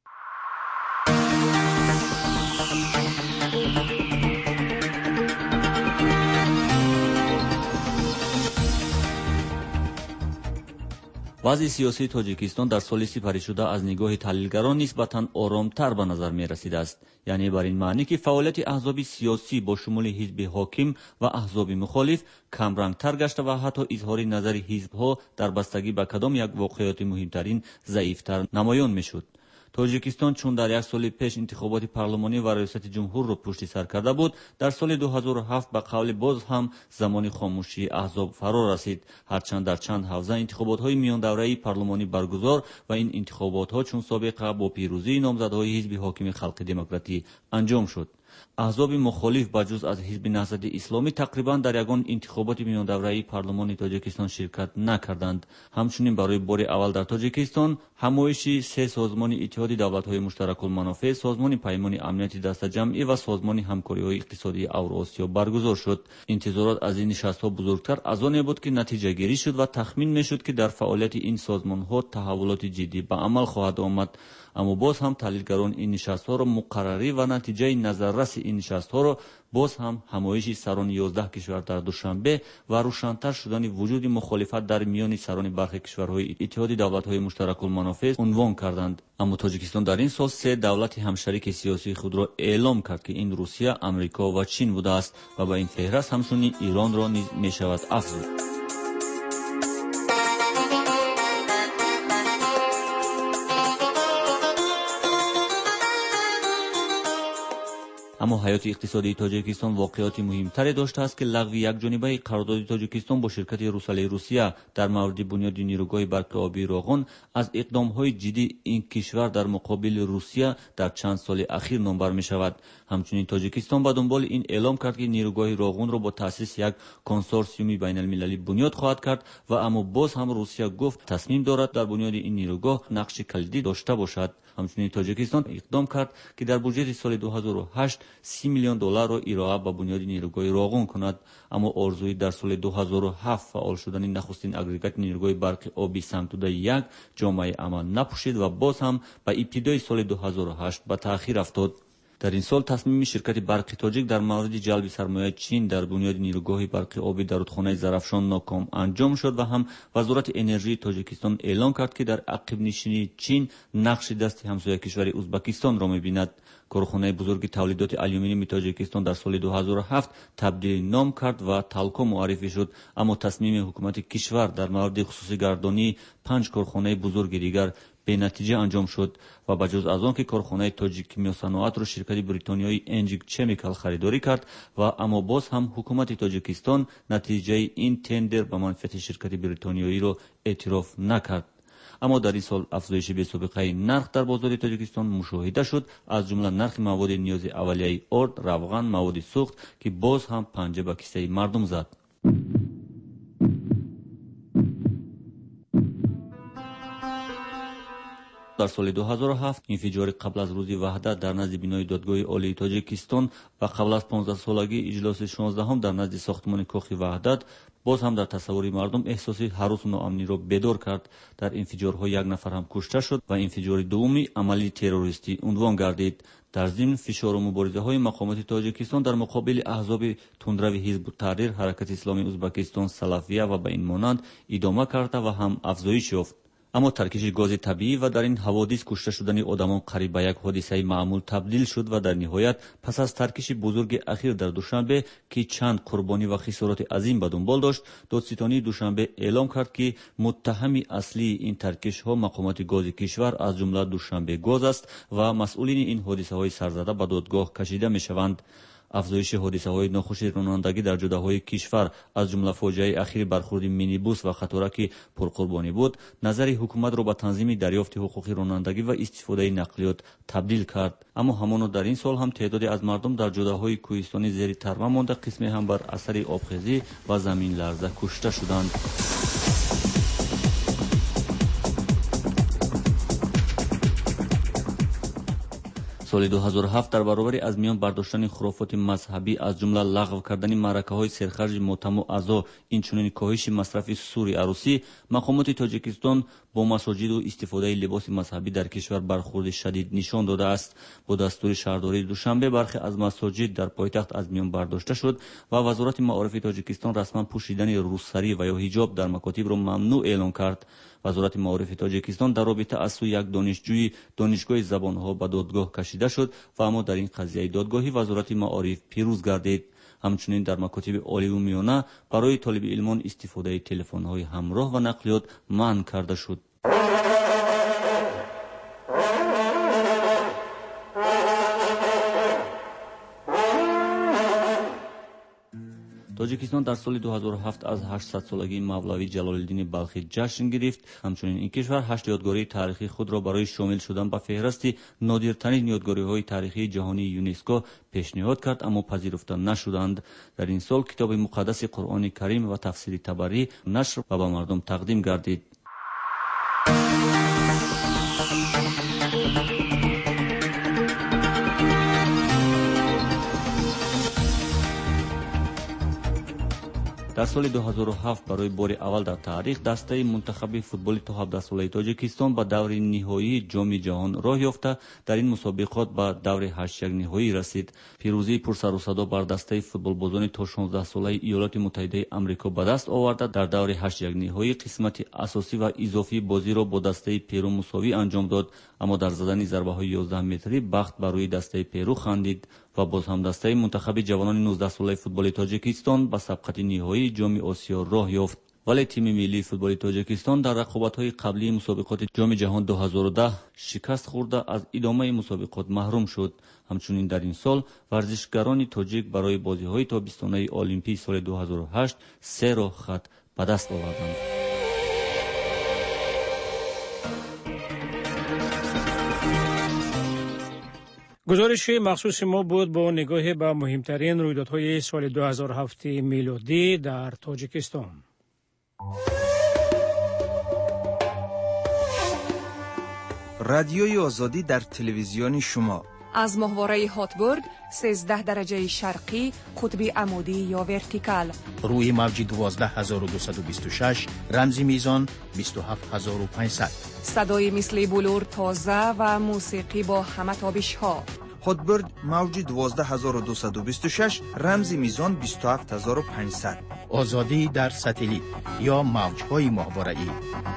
وضع سیاسی تاجیکستان در سال سپری شده از نگاه تحلیلگران نسبتاً آرامتر به نظر می رسیده است. یعنی بر این معنی که فعالیت احزاب سیاسی با شمول حزب حاکم و احزاب مخالف کم رنگتر گشته و حتی اظهار نظر حزب‌ها در بستگی به کدام یک واقعیت مهمترین ضعیفتر نمایان می شد. تاجیکستان چون در یک سال پیش انتخابات پارلمانی و ریاست جمهور را پشت سر کرده بود، در سال دو هزار و هفت به قول باز هم زمان خاموشی احزاب فرا رسید، هرچند در چند حوزه انتخابات‌های میان دوره پارلمانی برگزار و این انتخابات‌ها چون سابقه با پیروزی نامزدهای حزب حاکم خلق دموکراتی انجام شد. احزاب مخالف بجز از حزب نهضت اسلامی تقریبا در یگان انتخابات میان دوره پارلمان تاجیکستان شرکت نکردند. همچنین برای بار اول در تاجیکستان همایش سه سازمان اتحاد دولت‌های مشترک المنافع، سازمان پیمان امنیت دست جمعی و سازمان همکاری‌های اقتصادی اوراسیا برگزار شد. انتظارات از این نشست‌ها بزرگتر از آن بود که نتیجه گیری شد و تخمین می‌شد که در فعالیت این سازمان‌ها تحولات جدی به عمل خواهد آمد. اما باز هم تحلیلگران این نشست‌ها را مقرری و نتیجه نظررس این نشست‌ها را باز هم همایش سران یازده کشور در دوشنبه و روشن‌تر شدن وجود مخالفت در میان سران برخی کشورهای اتحاد دولت‌های مشترک المنافع عنوان کردند. اما تاجیکستان در این سال سه دولت همشریک سیاسی خود را اعلام کرد که این روسیه، آمریکا و چین بوده است و با این فهرست همچنین ایران را نیز می‌شود افزود. اما حیات اقتصادی تاجیکستان واقعیت مهمتری داشته است که لغو یک جانبه قرارداد تاجیکستان با شرکت روسالی روسیه در مورد بنیاد نیروگاه برق آبی راغون از اقدام‌های جدی این کشور در مقابل روسیه در چند سال اخیر نامبر می شود. همچنین تاجیکستان به دنبال این اعلام کرد که نیروگاه راغون را با تأسیس یک کنسورسیوم بین المللی بنیاد خواهد کرد و اما باز هم روسیه گفت تصمیم دارد در بنیاد این نیروگاه نقش کلیدی داشته باشد. همچنین تاجیکستان اقدام کرد که در بودجه سال دو هزار و هشت سی میلیون دلار را ارائه به بنیاد نیروگاه راغون کند. اما آرزوی در سال دو هزار و هفت فعال شدن نخستین اگریگات نیروگاه برق آبی سمتوده یک جامعه عمل نپوشید و باز هم به ابتدای سال دو هزار و هشت به تأخیر افتاد. در این سال تصمیم شرکت برق تاجیک در مورد جلب سرمایه چین در بنیاد نیروگاه برق آبی در رودخانه زرافشان ناکام انجام شد و هم وزارت انرژی تاجیکستان اعلام کرد که در عقب نشینی چین نقش دست همسایه کشور ازبکستان را می‌بیند. کارخانه بزرگ تولیدات آلومینیوم تاجیکستان در سال دو هزار و هفت تبدیل نام کرد و تالکو معرفی شد، اما تصمیم حکومت کشور در مورد خصوصی گردانی پنج کارخانه بزرگ دیگر به نتیجه انجام شد و بجز از آن که کارخانه تاجیک کیمیا صناعت را شرکت بریتانیایی انجیک چمیکال خریداری کرد و اما باز هم حکومت تاجیکستان نتیجه این تندر به منفعت شرکت بریتانیایی را اعتراف نکرد. اما در این سال افزایش بی‌سابقه نرخ در بازار تاجیکستان مشاهده شد، از جمله نرخ مواد نیاز اولیه آرد، روغن، مواد سوخت که باز هم پنجه به کیسه مردم زد. در سال دو هزار و هفت انفجار قبل از روز وحدت در نزد بینای دادگاه عالی تاجیکستان و قبل از پانزده سالگی اجلاس شانزدهم در نزد ساختمان کاخ وحدت باز هم در تصوری مردم احساس هراس و ناامنی را بیدار کرد. در انفجارها یک نفر هم کشته شد و انفجار دومی عملی تروریستی عنوان گردید. در ضمن فشار و مبارزه های مقامات تاجیکستان در مقابل احزاب تندرو حزب التحریر، حرکت اسلامی ازبکستان، سلفیه و به این مانند ادامه کرده و هم افزایش یافت. اما ترکیش گاز طبیعی و در این حوادث کشته شدن آدمان قریب به یک حادثه معمول تبدیل شد و در نهایت پس از ترکیش بزرگ اخیر در دوشنبه که چند قربانی و خسارات عظیم به دنبال داشت، دادستانی دوشنبه اعلام کرد که متهم اصلی این ترکیش ها مقامات گاز کشور از جمله دوشنبه گاز است و مسئولین این حادثه های سرزده به دادگاه کشیده می شوند. افزایش حادثه های ناخوش رانندگی در جاده‌های کشور از جمله فاجعه اخیر برخورد مینیبوس و خطرکی پرقربانی بود، نظر حکومت را به تنظیم دریافت حقوق رانندگی و استفاده نقلیات تبدیل کرد. اما همانا در این سال هم تعدادی از مردم در جاده‌های کوهستانی زیر ترمه مانده، قسمی هم بر اثر آبخیزی و زمین لرزه کشته شدند. سال دو هزار و هفت در برابر از میان برداشتن خرافات مذهبی از جمله لغو کردن معرکه‌های سرخرج ماتم و عزا، اینچنین کاهش مصرف سوری عروسی، مقامات تاجیکستان با مساجد و استفاده لباس مذهبی در کشور برخورد شدید نشان داده است. با دستور شهرداری دوشنبه برخی از مساجد در پایتخت از میان برداشته شد و وزارت معارف تاجیکستان رسما پوشیدن روسری و یا حجاب در مکاتب را ممنوع اعلام کرد. وزارت معارف تاجیکستان در رابطه از سوی یک دانشجوی دانشگاه زبانها به دادگاه کشیده شد و اما در این قضیه دادگاهی وزارت معارف پیروز گردید. همچنین در مکاتب عالی و میانه برای طالب علمان استفاده تلفن‌های همراه و نقلیات منع کرده شد. تاجیکستان در سال دو هزار و هفت از هشتصد سالگی مولوی جلال‌الدین بلخی جشن گرفت. همچنین این کشور هشت یادگاری تاریخی خود را برای شامل شدن به فهرست نادرترین یادگاری‌های تاریخی جهانی یونسکو پیشنهاد کرد، اما پذیرفته نشدند. در این سال کتاب مقدس قرآن کریم و تفسیر طبری نشر و به مردم تقدیم گردید. در سال دو هزار و هفت برای بار اول در تاریخ دسته منتخب فوتبال تا هفده ساله تاجیکستان به دور نهایی جام جهان راه یافته. در این مسابقات به دور هشت یک نهایی رسید. پیروزی پر سر و صدا بر دسته فوتبال بازان تا شانزده ساله ایالات متحده آمریکا به دست آورده. در دور هشت یک نهایی قسمت اساسی و اضافی بازی را با دسته پیرو مساوی انجام داد، اما در زدن ضربه های یازده متری بخت بر روی دسته پیرو خندید و باز هم دسته منتخب جوانان نوزده ساله فوتبال تاجیکستان به سبقت نهایی جام آسیا راه یافت. ولی تیم ملی فوتبال تاجیکستان در رقابت‌های قبلی مسابقات جام جهان دو هزار و ده شکست خورده از ادامه مسابقات محروم شد. همچنین در این سال ورزشکاران تاجیک برای بازی‌های تابستانه المپیک سال دو هزار و هشت سه راه خط به دست آوردند. گزارش مخصوص ما بود با نگاه به مهمترین رویدادهای سال دو هزار و هفت میلادی در تاجیکستان. رادیوی آزادی در تلویزیون شما از ماهواره هاتبورد سیزده درجه شرقی قطب عمودی یا ورتیکال، روی موج دوازده هزار و دویست و بیست و شش رمزی میزان بیست و هفت هزار و پانصد، صدای مثل بلور تازه و موسیقی با همه تابش ها. هاتبورد موج دوازده هزار و دویست و بیست و شش رمزی میزان بیست و هفت هزار و پانصد. آزادی در ستلیت یا موج های ماهواره ای.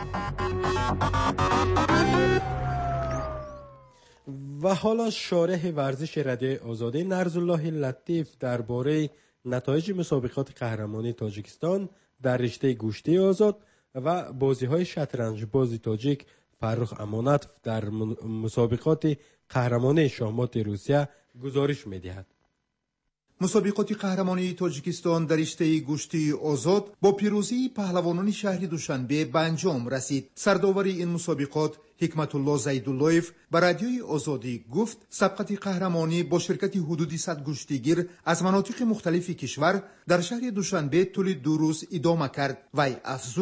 و حالا شارح ورزش رادیوی آزادی نرزالله لطیف درباره نتایج مسابقات قهرمانی تاجیکستان در رشته گوشتی آزاد و بازی‌های شطرنج بازی تاجیک فرخ امانت در مسابقات قهرمانی شاهمات روسیه گزارش می‌دهد. مسابقات قهرمانی تاجیکستان در رشته گوشتی آزاد با پیروزی پهلوانان شهر دوشنبه به انجام رسید. سرداور این مسابقات حکمت الله زیداللهیف به رادیوی آزادی گفت سبقت قهرمانی با شرکت حدود صد گوشتیگیر از مناطق مختلف کشور در شهر دوشنبه طول دو روز ادامه کرد. وی افزود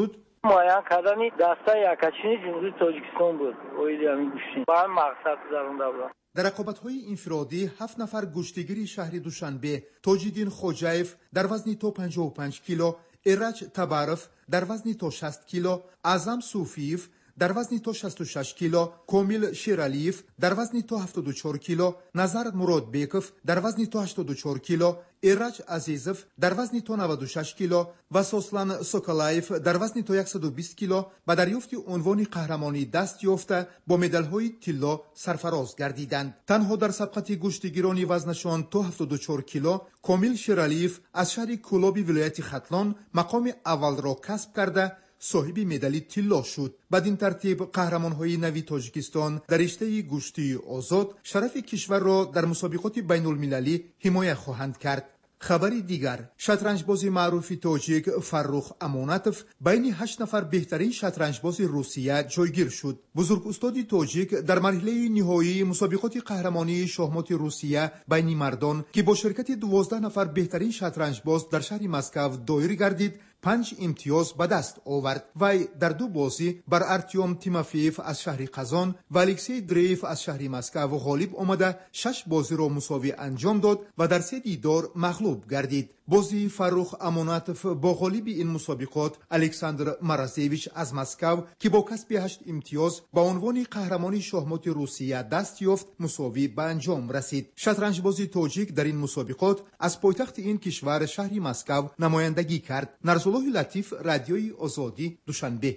معاین کردن دسته یکچینی جمهوری تاجیکستان بود. اویلی همین گوشتی با هم مقصد گذرونده بودن. در رقابت‌های انفرادی هفت نفر گشتگیری شهر دوشنبه، تاج‌الدین خوجایف در وزن تا پنجاه و پنج کیلو، ایرج تبارف در وزن تا شصت کیلو، اعظم صوفیف در وزن تا شصت و شش کیلو، کامیل شیرالیف در وزن تا هفتاد و چهار کیلو، نظر مراد بیکوف در وزن تا هشتاد و چهار کیلو، ایرج عزیزف در وزن تا نود و شش کیلو و سوسلان سوکلایف در وزن تا صد و بیست کیلو به دریافت عنوان قهرمانی دست یافته با مدال‌های طلا سرفراز گردیدند. تنها در سبقت گشتگیران وزنشان تا هفتاد و چهار کیلو، کامیل شیرالیف از شهر کولابی ولایت ختلان مقام اول را کسب کرده صاحب مدال طلا شد. بدین ترتیب قهرمان‌های نوی تاجیکستان در رشته گشتی آزاد شرف کشور را در مسابقات بین‌المللی حمایت خواهند کرد. خبری دیگر، شطرنجباز معروف تاجیک فرخ امانتوف بین هشت نفر بهترین شطرنجباز روسیه جایگیر شد. بزرگ استاد تاجیک در مرحله نهایی مسابقات قهرمانی شاهمات روسیه بین مردان که با شرکت دوازده نفر بهترین شطرنجباز در شهر مسکو دایر گردید، پنج امتیاز به دست آورد. وی در دو بازی بر ارتیوم تیمافیف از شهر قزان و الکسی دریف از شهر مسکو غالب آمده شش بازی را مساوی انجام داد و در سه دیدار مغلوب گردید. بازی فرخ امانتوف با غالب این مسابقات الکساندر مرازیویچ از مسکو که با کسب هشت امتیاز با عنوان قهرمانی شاهمات روسیه دست یافت مساوی به انجام رسید. شطرنجباز تاجیک در این مسابقات از پایتخت این کشور شهر مسکو نمایندگی کرد. نرسالله لطیف، رادیوی آزادی، دوشنبه.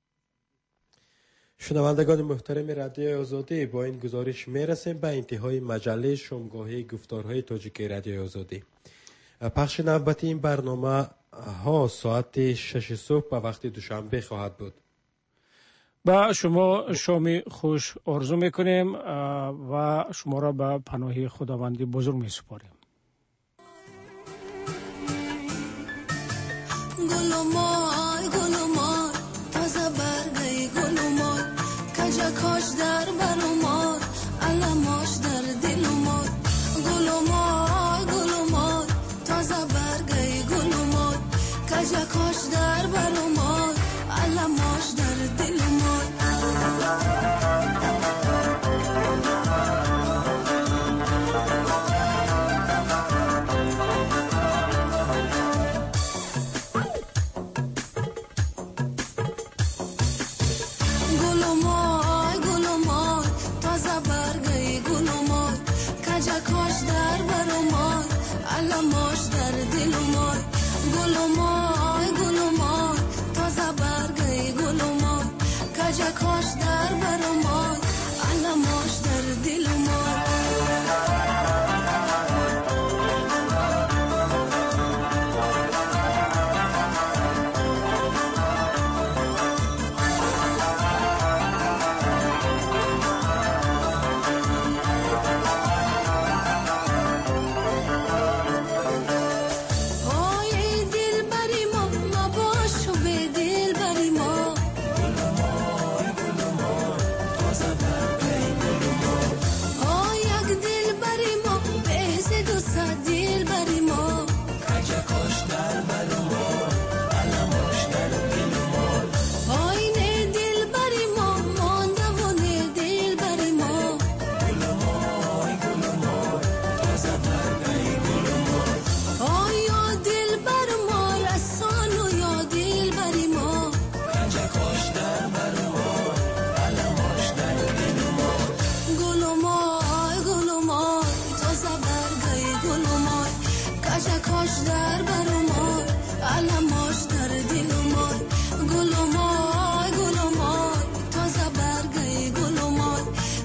شنوندگان محترم رادیوی آزادی، با این گزارش میرسیم به انتهای مجله شامگاهی گفتارهای تاجیکی رادیوی آزادی. پخش نوبتی این برنامه ها ساعت شش صبح به وقت دوشنبه خواهد بود. با شما شامی خوش آرزو میکنیم و شما را به پناه خداوندی بزرگ میسپاریم. گلومای گلومای تازه برگی گلومای کجا کاش در برومای علماش در دلومای گلومای گلومای تازه برگی گلومای کجا کاش در برومای علماش در دلومای کاش در برامای علماش در دلمای گلومای گلومای تازه برگی گلومای کجا کاش در برامای علماش در دلمای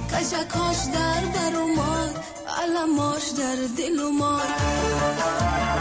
کاش در برامای علماش در دل و مای